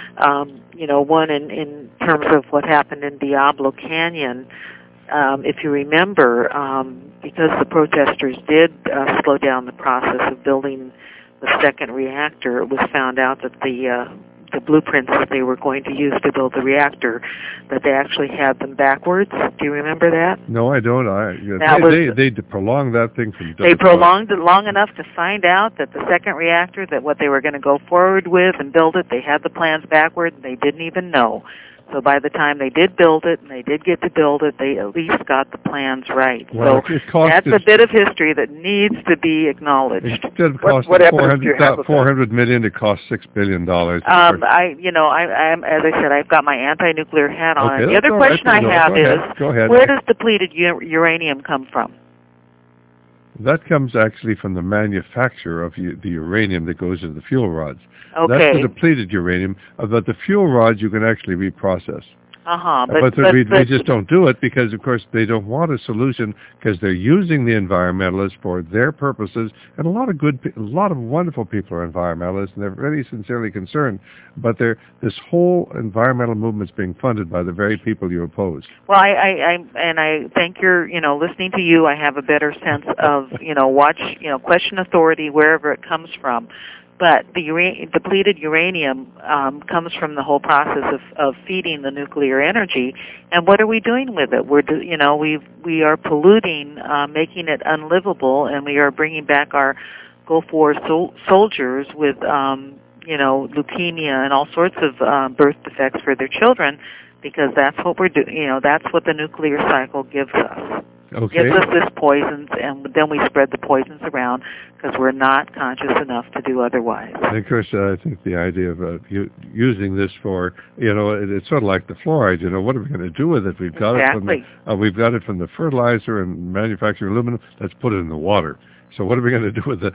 S8: One in terms of what happened in Diablo Canyon. If you remember, because the protesters did slow down the process of building the second reactor, it was found out that the blueprints that they were going to use to build the reactor, that they actually had them backwards. Do you remember that?
S1: No, I don't. They prolonged that thing from...
S8: They prolonged it long enough to find out that the second reactor, that what they were going to go forward with and build it, they had the plans backwards, and they didn't even know. So by the time they did build it, and they did get to build it, they at least got the plans right.
S1: Well,
S8: so that's a bit of history that needs to be acknowledged.
S1: Instead of costing $400 million, it cost $6 billion.
S8: I'm as I said, I've got my anti-nuclear hat on.
S1: Okay,
S8: the other question I have is, where does depleted uranium come from?
S1: That comes actually from the manufacture of the uranium that goes into the fuel rods.
S8: Okay.
S1: That's the depleted uranium. But the fuel rods you can actually reprocess. But we just don't do it because, of course, they don't want a solution because they're using the environmentalists for their purposes. And a lot of wonderful people are environmentalists, and they're really sincerely concerned. But this whole environmental movement is being funded by the very people you oppose.
S8: Well, I think listening to you, I have a better sense of, question authority wherever it comes from. But the depleted uranium comes from the whole process of feeding the nuclear energy. And what are we doing with it? We are polluting, making it unlivable, and we are bringing back our Gulf War soldiers with leukemia and all sorts of birth defects for their children, because that's what we're doing. That's what the nuclear cycle gives us.
S1: Okay.
S8: Gives us this poisons, and then we spread the poisons around because we're not conscious enough to do otherwise.
S1: And of course, I think the idea of using this for, it's sort of like the fluoride. What are we going to do with it? We've got we've got it from the fertilizer and manufacturing aluminum. Let's put it in the water. So what are we going to do with the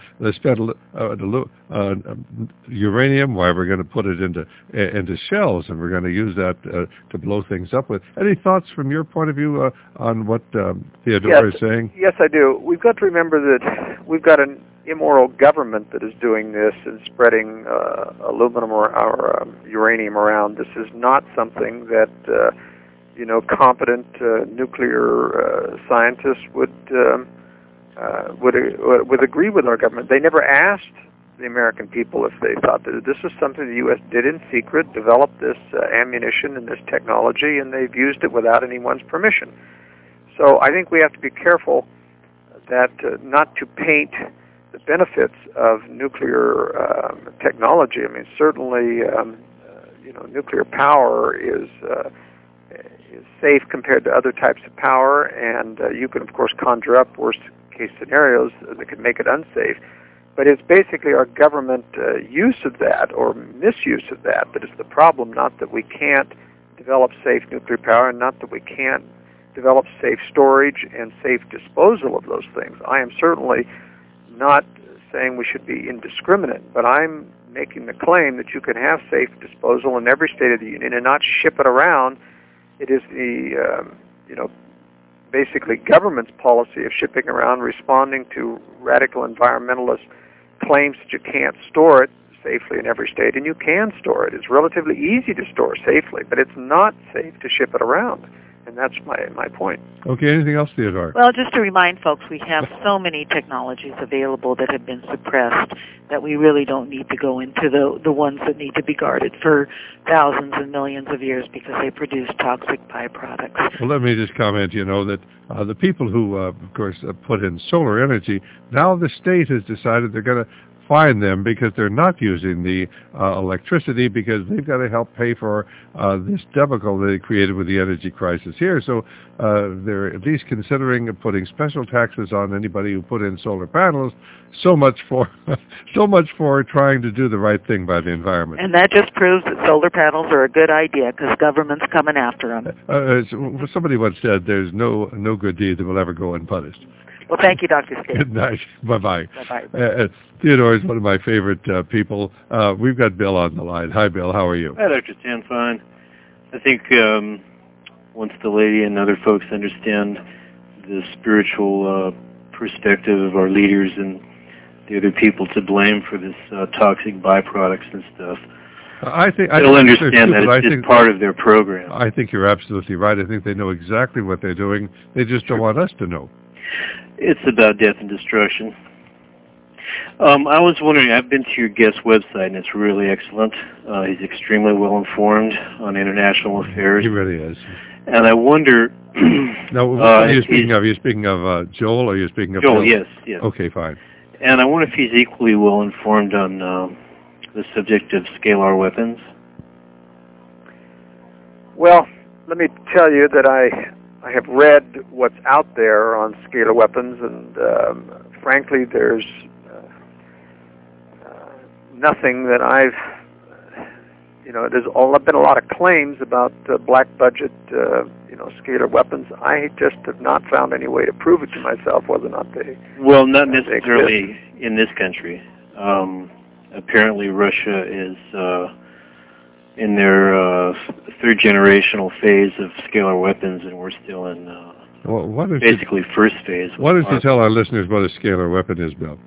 S1: uranium? Why, we're going to put it into shells, and we're going to use that to blow things up with. Any thoughts from your point of view on what Theodore is saying?
S6: Yes, I do. We've got to remember that we've got an immoral government that is doing this and spreading aluminum or uranium around. This is not something that competent nuclear scientists would agree with our government. They never asked the American people if they thought that this was something the U.S. did in secret, developed this ammunition and this technology, and they've used it without anyone's permission. So I think we have to be careful that not to paint the benefits of nuclear technology. I mean, certainly, nuclear power is safe compared to other types of power, and you can, of course, conjure up worst-case scenarios that could make it unsafe. But it's basically our government use of that or misuse of that is the problem, not that we can't develop safe nuclear power and not that we can't develop safe storage and safe disposal of those things. I am certainly not saying we should be indiscriminate, but I'm making the claim that you can have safe disposal in every state of the union and not ship it around. It is the, basically government's policy of shipping around, responding to radical environmentalist claims that you can't store it safely in every state, and you can store it. It's relatively easy to store safely, but it's not safe to ship it around. And that's my point.
S1: Okay, anything else, Theodore?
S8: Well, just to remind folks, we have so many technologies available that have been suppressed that we really don't need to go into the ones that need to be guarded for thousands and millions of years because they produce toxic byproducts.
S1: Well, let me just comment, that the people who, of course, put in solar energy, now the state has decided they're going to fine them because they're not using the electricity because they've got to help pay for this debacle they created with the energy crisis here. So they're at least considering putting special taxes on anybody who put in solar panels. So much for trying to do the right thing by the environment.
S8: And that just proves that solar panels are a good idea because government's coming after them.
S1: Somebody once said there's no good deed that will ever go unpunished.
S8: Well, thank you, Dr. Stan.
S1: Good night. Bye-bye.
S8: Bye-bye.
S1: Theodore is one of my favorite people. We've got Bill on the line. Hi, Bill. How are you?
S3: Hi, Dr. Stan. Fine. I think once the lady and other folks understand the spiritual perspective of our leaders and the other people to blame for this toxic byproducts and stuff, they'll understand that it's just part of their program.
S1: I think you're absolutely right. I think they know exactly what they're doing. They just don't want us to know.
S3: It's about death and destruction. I was wondering, I've been to your guest's website, and it's really excellent. He's extremely well-informed on international affairs.
S1: He really is.
S3: And I wonder...
S1: Now, what are you speaking of? Are you speaking of Joel, or are you speaking of
S3: Joel,
S1: Bill?
S3: yes.
S1: Okay, fine.
S3: And I wonder if he's equally well-informed on the subject of scalar weapons.
S6: Well, let me tell you that I have read what's out there on scalar weapons, and frankly, there's nothing that there's been a lot of claims about black budget, scalar weapons. I just have not found any way to prove it to myself whether or not they.
S3: Well, not necessarily in this country. Apparently, Russia is in their third generational phase of scalar weapons, and we're still in basically first phase.
S1: Why don't you tell our listeners what a scalar weapon is, Bill?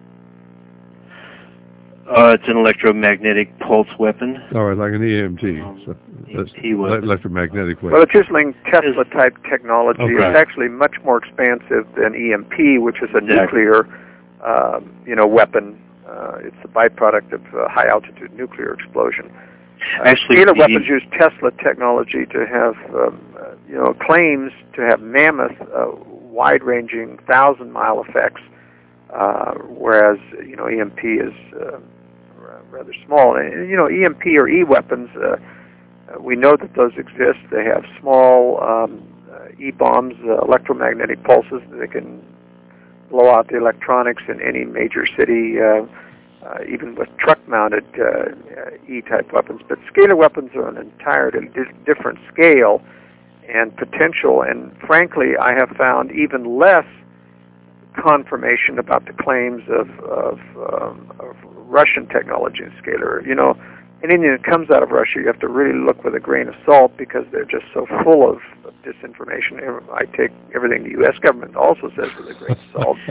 S3: It's an electromagnetic pulse weapon.
S1: All right, like an EMT.
S3: EMT weapon.
S1: Electromagnetic weapon.
S6: Well, it's using Tesla-type technology.
S3: Okay.
S6: It's actually much more expansive than EMP, which is a nuclear, weapon. It's a byproduct of high-altitude nuclear explosion.
S3: Actually,
S6: scalar weapons use Tesla technology to have, claims to have mammoth, wide-ranging, 1,000-mile effects, whereas, EMP is rather small. And, EMP or E-weapons, we know that those exist. They have small E-bombs, electromagnetic pulses. They can blow out the electronics in any major city, even with truck-mounted E-type weapons. But scalar weapons are an entirely different scale and potential, and frankly, I have found even less confirmation about the claims of Russian technology in scalar. You know, anything that comes out of Russia, you have to really look with a grain of salt because they're just so full of disinformation. I take everything the U.S. government also says with a grain of salt,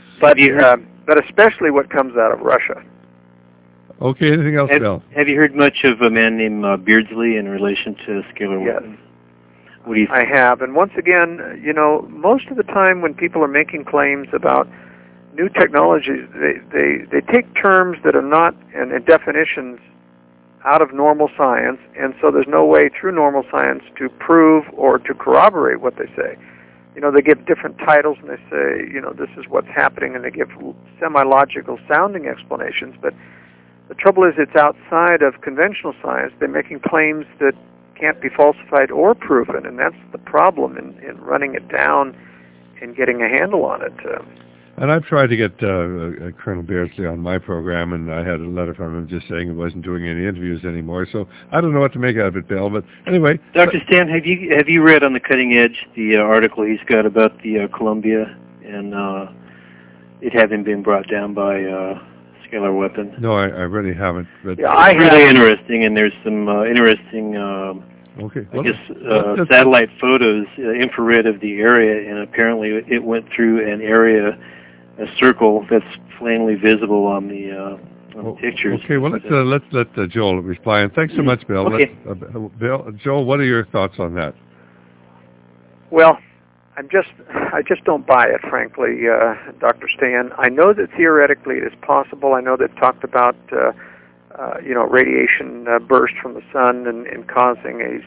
S6: but especially what comes out of Russia.
S1: Okay, anything else, Bill?
S3: Have you heard much of a man named Beardsley in relation to scalar weapons? What do you think?
S6: I have, and once again, you know, most of the time when people are making claims about new technologies, they take terms that are not, and definitions out of normal science, and so there's no way through normal science to prove or to corroborate what they say. You know, they give different titles and they say, you know, this is what's happening, and they give semi-logical sounding explanations, but the trouble is it's outside of conventional science. They're making claims that can't be falsified or proven, and that's the problem in running it down and getting a handle on it.
S1: And I've tried to get Colonel Beardsley on my program, and I had a letter from him just saying he wasn't doing any interviews anymore. So I don't know what to make out of it, Bill. But anyway,
S3: Dr. Stan, have you read on the Cutting Edge the article he's got about the Columbia and it having been brought down by scalar weapons?
S1: No, I really haven't. But
S6: yeah,
S3: it's really interesting, and there's some interesting.
S1: Okay.
S3: I guess satellite photos, infrared of the area, and apparently it went through an area, a circle that's plainly visible on the pictures.
S1: Okay, well let's let Joel reply. And thanks so much, Bill.
S3: Okay.
S1: Bill, Joel, what are your thoughts on that?
S6: Well, I just don't buy it, frankly, Dr. Stan. I know that theoretically it is possible. I know they've talked about you know, radiation burst from the sun and causing a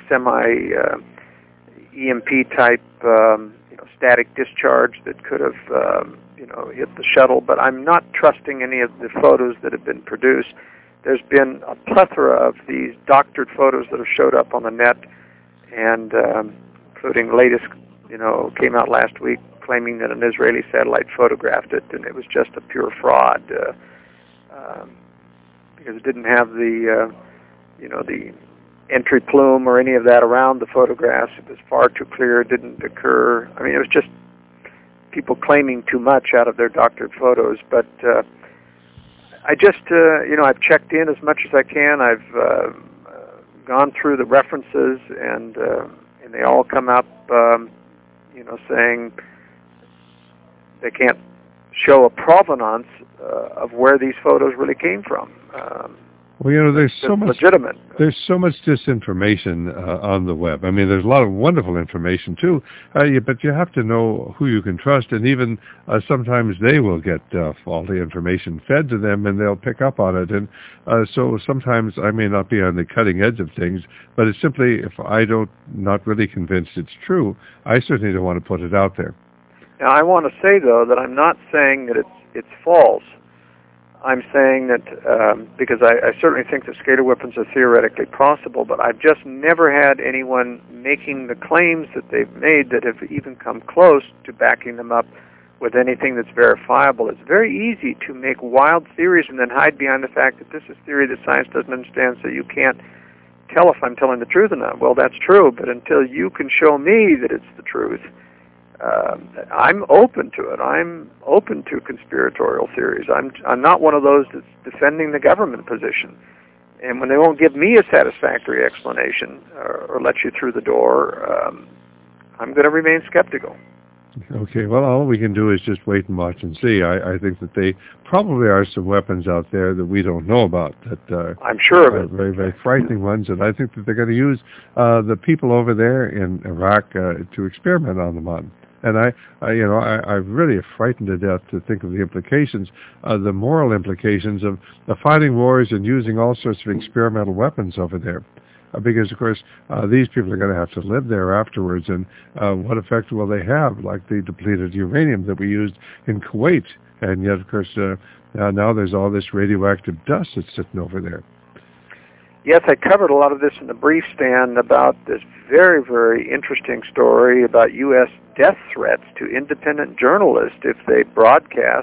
S6: semi-EMP type you know, static discharge that could have you know, hit the shuttle. But I'm not trusting any of the photos that have been produced. There's been a plethora of these doctored photos that have showed up on the net, and including the latest, you know, came out last week claiming that an Israeli satellite photographed it, and it was just a pure fraud. Because it didn't have the, you know, the entry plume or any of that around the photographs. It was far too clear. It didn't occur. I mean, it was just people claiming too much out of their doctored photos. But I just, you know, I've checked in as much as I can. I've gone through the references, and they all come up, you know, saying they can't show a provenance of where these photos really came from.
S1: Well, you know, there's so much
S6: legitimate.
S1: There's so much disinformation on the web. I mean, there's a lot of wonderful information too, but you have to know who you can trust, and even sometimes they will get faulty information fed to them, and they'll pick up on it. And so sometimes I may not be on the cutting edge of things, but it's simply if I don't not really convinced it's true, I certainly don't want to put it out there.
S6: Now, I want to say though that I'm not saying that it's false. I'm saying that because I certainly think that scalar weapons are theoretically possible, but I've just never had anyone making the claims that they've made that have even come close to backing them up with anything that's verifiable. It's very easy to make wild theories and then hide behind the fact that this is theory that science doesn't understand, so you can't tell if I'm telling the truth or not. Well, that's true, but until you can show me that it's the truth, I'm open to it. I'm open to conspiratorial theories. I'm not one of those that's defending the government position. And when they won't give me a satisfactory explanation or let you through the door, I'm going to remain skeptical.
S1: Okay, well, all we can do is just wait and watch and see. I think that they probably are some weapons out there that we don't know about. That
S6: I'm sure of it.
S1: Very, very frightening ones, and I think that they're going to use the people over there in Iraq to experiment on them on. And I'm really frightened to death to think of the implications, the moral implications of fighting wars and using all sorts of experimental weapons over there. Because, of course, these people are going to have to live there afterwards, and what effect will they have, like the depleted uranium that we used in Kuwait? And yet, of course, now there's all this radioactive dust that's sitting over there.
S6: Yes, I covered a lot of this in the brief, Stan, about this very, very interesting story about U.S. death threats to independent journalists if they broadcast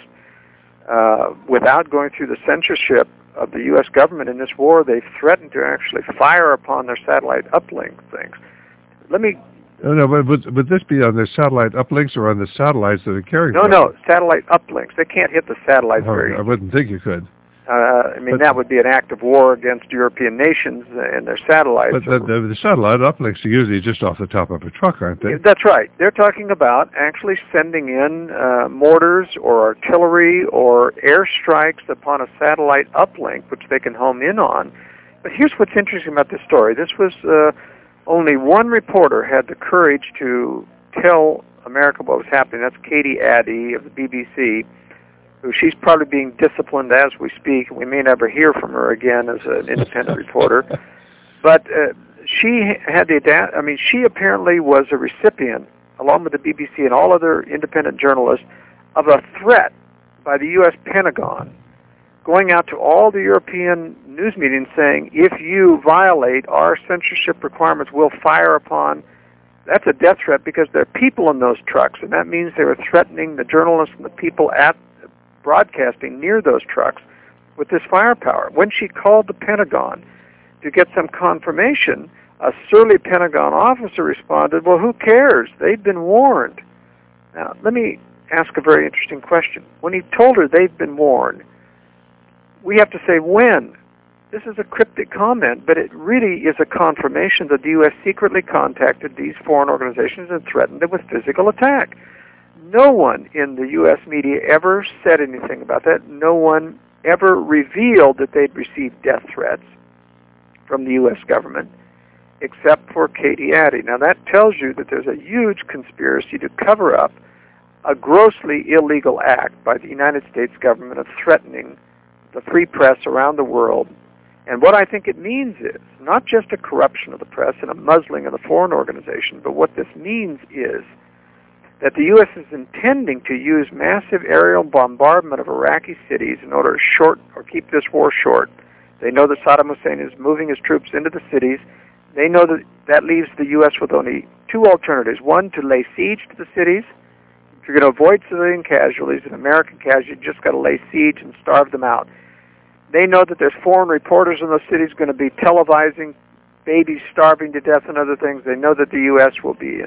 S6: without going through the censorship of the U.S. government in this war. They've threatened to actually fire upon their satellite uplink things. Let me...
S1: No, but would this be on the satellite uplinks or on the satellites that are carrying?
S6: No, satellite uplinks. They can't hit the satellites very easily.
S1: I wouldn't think you could.
S6: That would be an act of war against European nations and their satellites.
S1: But the satellite uplinks are usually just off the top of a truck, aren't they?
S6: That's right. They're talking about actually sending in mortars or artillery or airstrikes upon a satellite uplink, which they can home in on. But here's what's interesting about this story. This was only one reporter had the courage to tell America what was happening. That's Katie Addy of the BBC. She's probably being disciplined as we speak. We may never hear from her again as an independent reporter. But she had she apparently was a recipient, along with the BBC and all other independent journalists, of a threat by the U.S. Pentagon, going out to all the European news media and saying, if you violate our censorship requirements, we'll fire upon... That's a death threat because there are people in those trucks, and that means they were threatening the journalists and the people at broadcasting near those trucks with this firepower. When she called the Pentagon to get some confirmation, a surly Pentagon officer responded, well, who cares? They've been warned. Now, let me ask a very interesting question. When he told her they've been warned, we have to say when. This is a cryptic comment, but it really is a confirmation that the U.S. secretly contacted these foreign organizations and threatened them with physical attack. No one in the U.S. media ever said anything about that. No one ever revealed that they'd received death threats from the U.S. government, except for Katie Addy. Now, that tells you that there's a huge conspiracy to cover up a grossly illegal act by the United States government of threatening the free press around the world. And what I think it means is not just a corruption of the press and a muzzling of the foreign organization, but what this means is that the U.S. is intending to use massive aerial bombardment of Iraqi cities in order to short or keep this war short. They know that Saddam Hussein is moving his troops into the cities. They know that that leaves the U.S. with only two alternatives. One, to lay siege to the cities. If you're going to avoid civilian casualties and American casualties, you just got to lay siege and starve them out. They know that there's foreign reporters in those cities going to be televising babies starving to death and other things. They know that the U.S. will be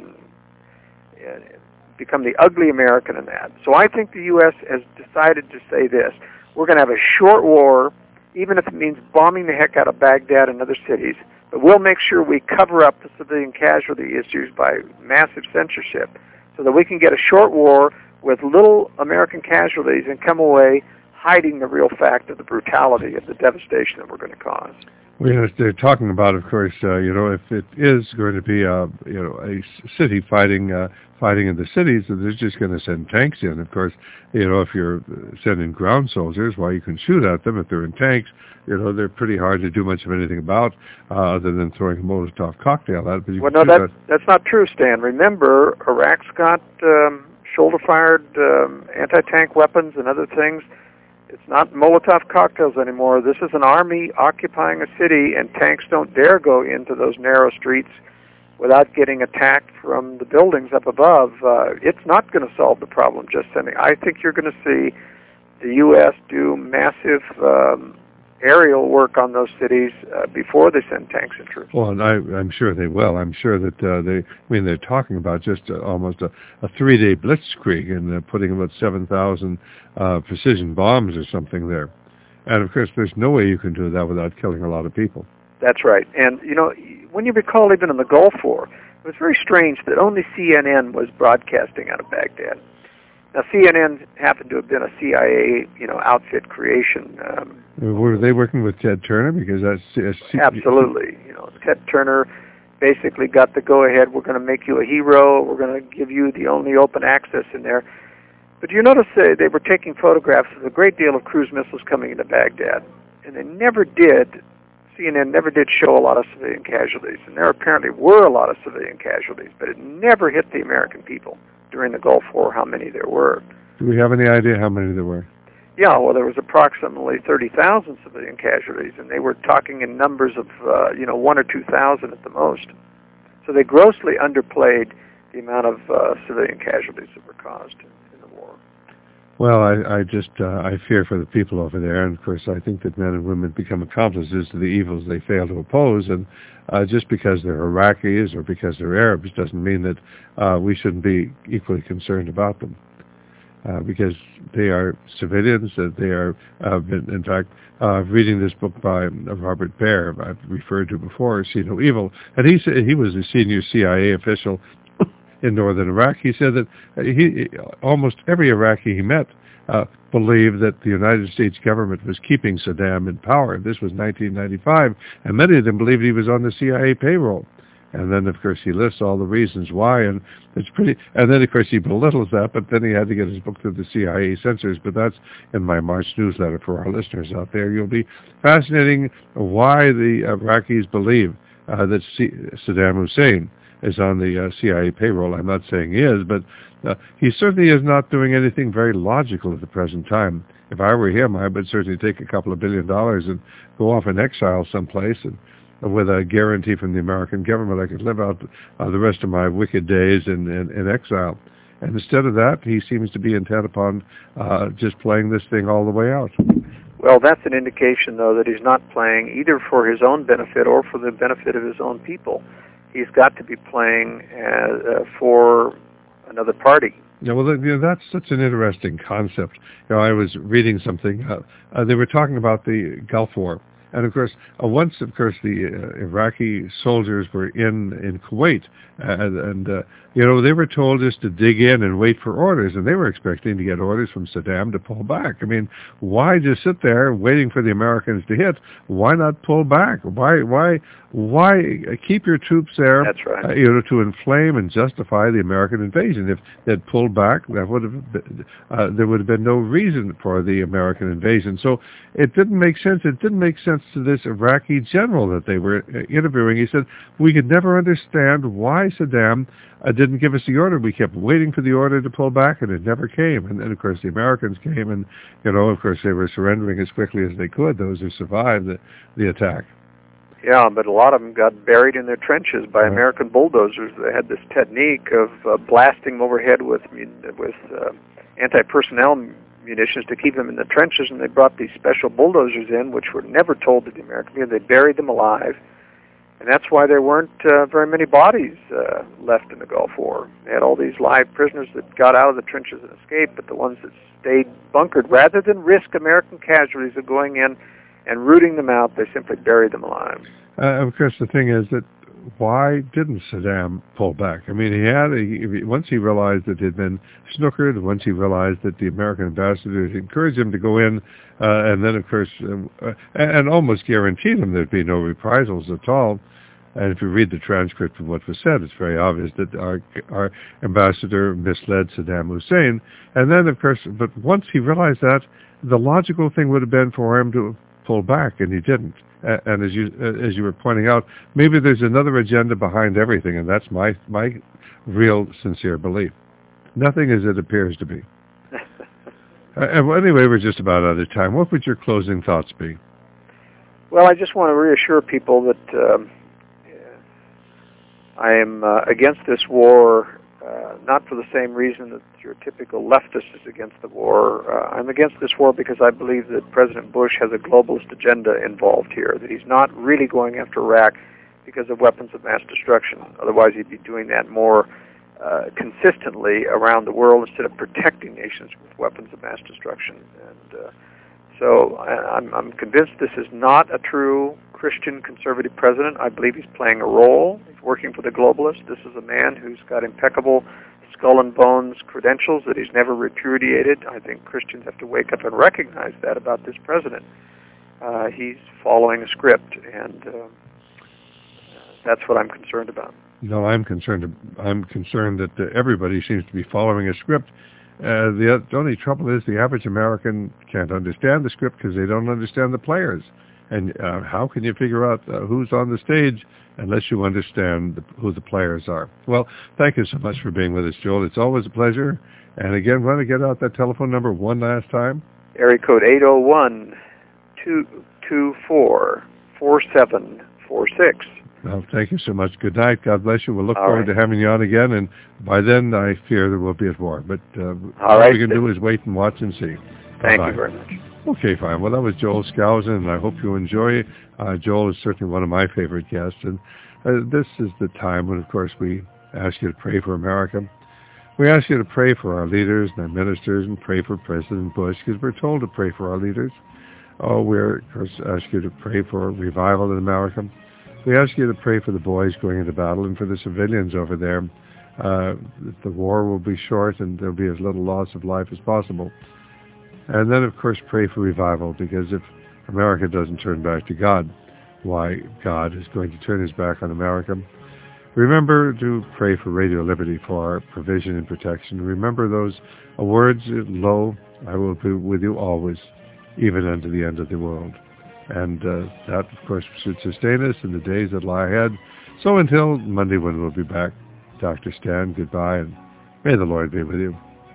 S6: become the ugly American in that. So I think the U.S. has decided to say this. We're going to have a short war, even if it means bombing the heck out of Baghdad and other cities, but we'll make sure we cover up the civilian casualty issues by massive censorship so that we can get a short war with little American casualties and come away hiding the real fact of the brutality of the devastation that we're going to cause.
S1: Well, they're talking about, of course, if it is going to be a city fighting in the cities, they're just going to send tanks in. Of course, if you're sending ground soldiers, well, you can shoot at them if they're in tanks. They're pretty hard to do much of anything about, other than throwing a Molotov cocktail at it.
S6: Well, no, that's not true, Stan. Remember, Iraq's got shoulder-fired anti-tank weapons and other things. It's not Molotov cocktails anymore. This is an army occupying a city, and tanks don't dare go into those narrow streets without getting attacked from the buildings up above. It's not going to solve the problem just sending. I think you're going to see the U.S. do massive aerial work on those cities before they send tanks and troops.
S1: Well, and I'm sure they will. I'm sure that they're talking about just almost a 3-day blitzkrieg and putting about 7,000 precision bombs or something there. And of course, there's no way you can do that without killing a lot of people.
S6: That's right. And, when you recall even in the Gulf War, it was very strange that only CNN was broadcasting out of Baghdad. Now, CNN happened to have been a CIA, outfit creation.
S1: Were they working with Ted Turner? Because that's
S6: absolutely. Ted Turner basically got the go-ahead. We're going to make you a hero. We're going to give you the only open access in there. But you notice they were taking photographs of a great deal of cruise missiles coming into Baghdad, and CNN never did show a lot of civilian casualties, and there apparently were a lot of civilian casualties, but it never hit the American people during the Gulf War how many there were.
S1: Do we have any idea how many there were?
S6: Yeah, well, there was approximately 30,000 civilian casualties, and they were talking in numbers of 1 or 2,000 at the most. So they grossly underplayed the amount of civilian casualties that were caused in the war.
S1: Well, I fear for the people over there, and of course I think that men and women become accomplices to the evils they fail to oppose, and just because they're Iraqis or because they're Arabs doesn't mean that we shouldn't be equally concerned about them. Because they are civilians, that they are, in fact, reading this book by Robert Baer, I've referred to before, See No Evil, and he was a senior CIA official in northern Iraq. He said that almost every Iraqi he met believed that the United States government was keeping Saddam in power. This was 1995, and many of them believed he was on the CIA payroll. And then, of course, he lists all the reasons why, and it's pretty. And then, of course, he belittles that. But then he had to get his book through the CIA censors. But that's in my March newsletter for our listeners out there. You'll be fascinating why the Iraqis believe that Saddam Hussein is on the CIA payroll. I'm not saying he is, but he certainly is not doing anything very logical at the present time. If I were him, I would certainly take a couple of $1 billion and go off in exile someplace, and with a guarantee from the American government I could live out the rest of my wicked days in exile. And instead of that, he seems to be intent upon just playing this thing all the way out.
S6: Well, that's an indication, though, that he's not playing either for his own benefit or for the benefit of his own people. He's got to be playing for another party.
S1: Yeah, well, that's such an interesting concept. I was reading something. They were talking about the Gulf War. And, of course, once, the Iraqi soldiers were in Kuwait, and they were told just to dig in and wait for orders, and they were expecting to get orders from Saddam to pull back. I mean, why just sit there waiting for the Americans to hit? Why not pull back? Why keep your troops there?
S6: That's right.
S1: To inflame and justify the American invasion. If they'd pulled back, that would have been, there would have been no reason for the American invasion. So it didn't make sense. It didn't make sense to this Iraqi general that they were interviewing. He said, we could never understand why Saddam didn't give us the order. We kept waiting for the order to pull back, and it never came. And then, of course, the Americans came, and, of course, they were surrendering as quickly as they could, those who survived the attack.
S6: Yeah, but a lot of them got buried in their trenches by American bulldozers. They had this technique of blasting them overhead with anti-personnel munitions to keep them in the trenches, and they brought these special bulldozers in, which were never told to the American people. They buried them alive, and that's why there weren't very many bodies left in the Gulf War. They had all these live prisoners that got out of the trenches and escaped, but the ones that stayed bunkered, rather than risk American casualties of going in and rooting them out, they simply buried them alive.
S1: Of course, the thing is that why didn't Saddam pull back? I mean, once he realized that he'd been snookered, once he realized that the American ambassador had encouraged him to go in, and then, of course, and almost guaranteed him there'd be no reprisals at all. And if you read the transcript of what was said, it's very obvious that our ambassador misled Saddam Hussein. And then, of course, but once he realized that, the logical thing would have been for him to pull back, and he didn't. And as you were pointing out, maybe there's another agenda behind everything, and that's my real sincere belief. Nothing as it appears to be. And anyway, we're just about out of time. What would your closing thoughts be?
S6: Well, I just want to reassure people that I am against this war, not for the same reason that your typical leftist is against the war. I'm against this war because I believe that President Bush has a globalist agenda involved here, that he's not really going after Iraq because of weapons of mass destruction. Otherwise, he'd be doing that more consistently around the world instead of protecting nations with weapons of mass destruction. And so I'm convinced this is not a true Christian conservative president. I believe he's playing a role. He's working for the globalists. This is a man who's got impeccable skull and bones credentials that he's never repudiated. I think Christians have to wake up and recognize that about this president. He's following a script, and that's what I'm concerned about.
S1: No, I'm concerned that everybody seems to be following a script. The only trouble is the average American can't understand the script because they don't understand the players. And how can you figure out who's on the stage unless you understand who the players are? Well, thank you so much for being with us, Joel. It's always a pleasure. And again, want to get out that telephone number one last time?
S6: area code 801-224-4746.
S1: Well, thank you so much. Good night. God bless you. We'll look forward to having you on again, and by then I fear that we'll be at war. But all we can do is wait and watch and see.
S6: Thank you very much.
S1: Okay, fine. Well, that was Joel Skousen, and I hope you enjoy. Joel is certainly one of my favorite guests, and this is the time when, of course, we ask you to pray for America. We ask you to pray for our leaders and our ministers and pray for President Bush, because we're told to pray for our leaders. We, of course, ask you to pray for revival in America. We ask you to pray for the boys going into battle and for the civilians over there. The war will be short and there'll be as little loss of life as possible. And then, of course, pray for revival, because if America doesn't turn back to God, why, God is going to turn his back on America. Remember to pray for Radio Liberty for our provision and protection. Remember those words, lo, I will be with you always, even unto the end of the world. And that, of course, should sustain us in the days that lie ahead. So until Monday, when we'll be back, Dr. Stan, goodbye, and may the Lord be with you.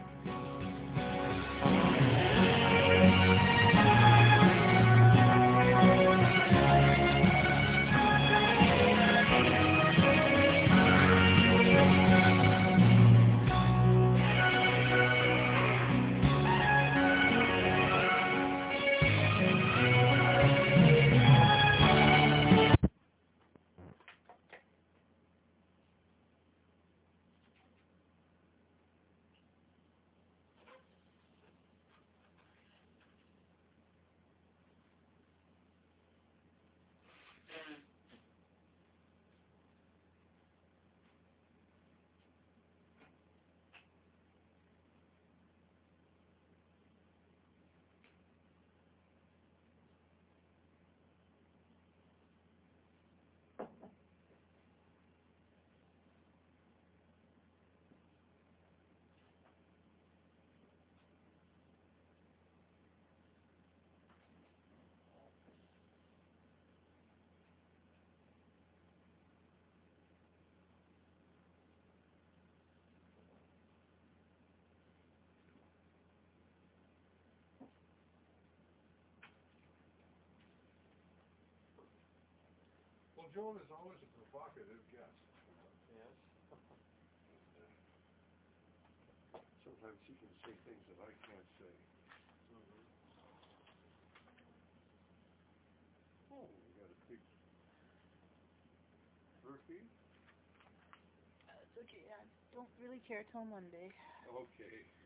S1: Joel is always a provocative guest. Yes. Sometimes he can say things that I can't say. Oh, we got a big turkey.
S9: It's okay. I don't really care till Monday.
S1: Okay.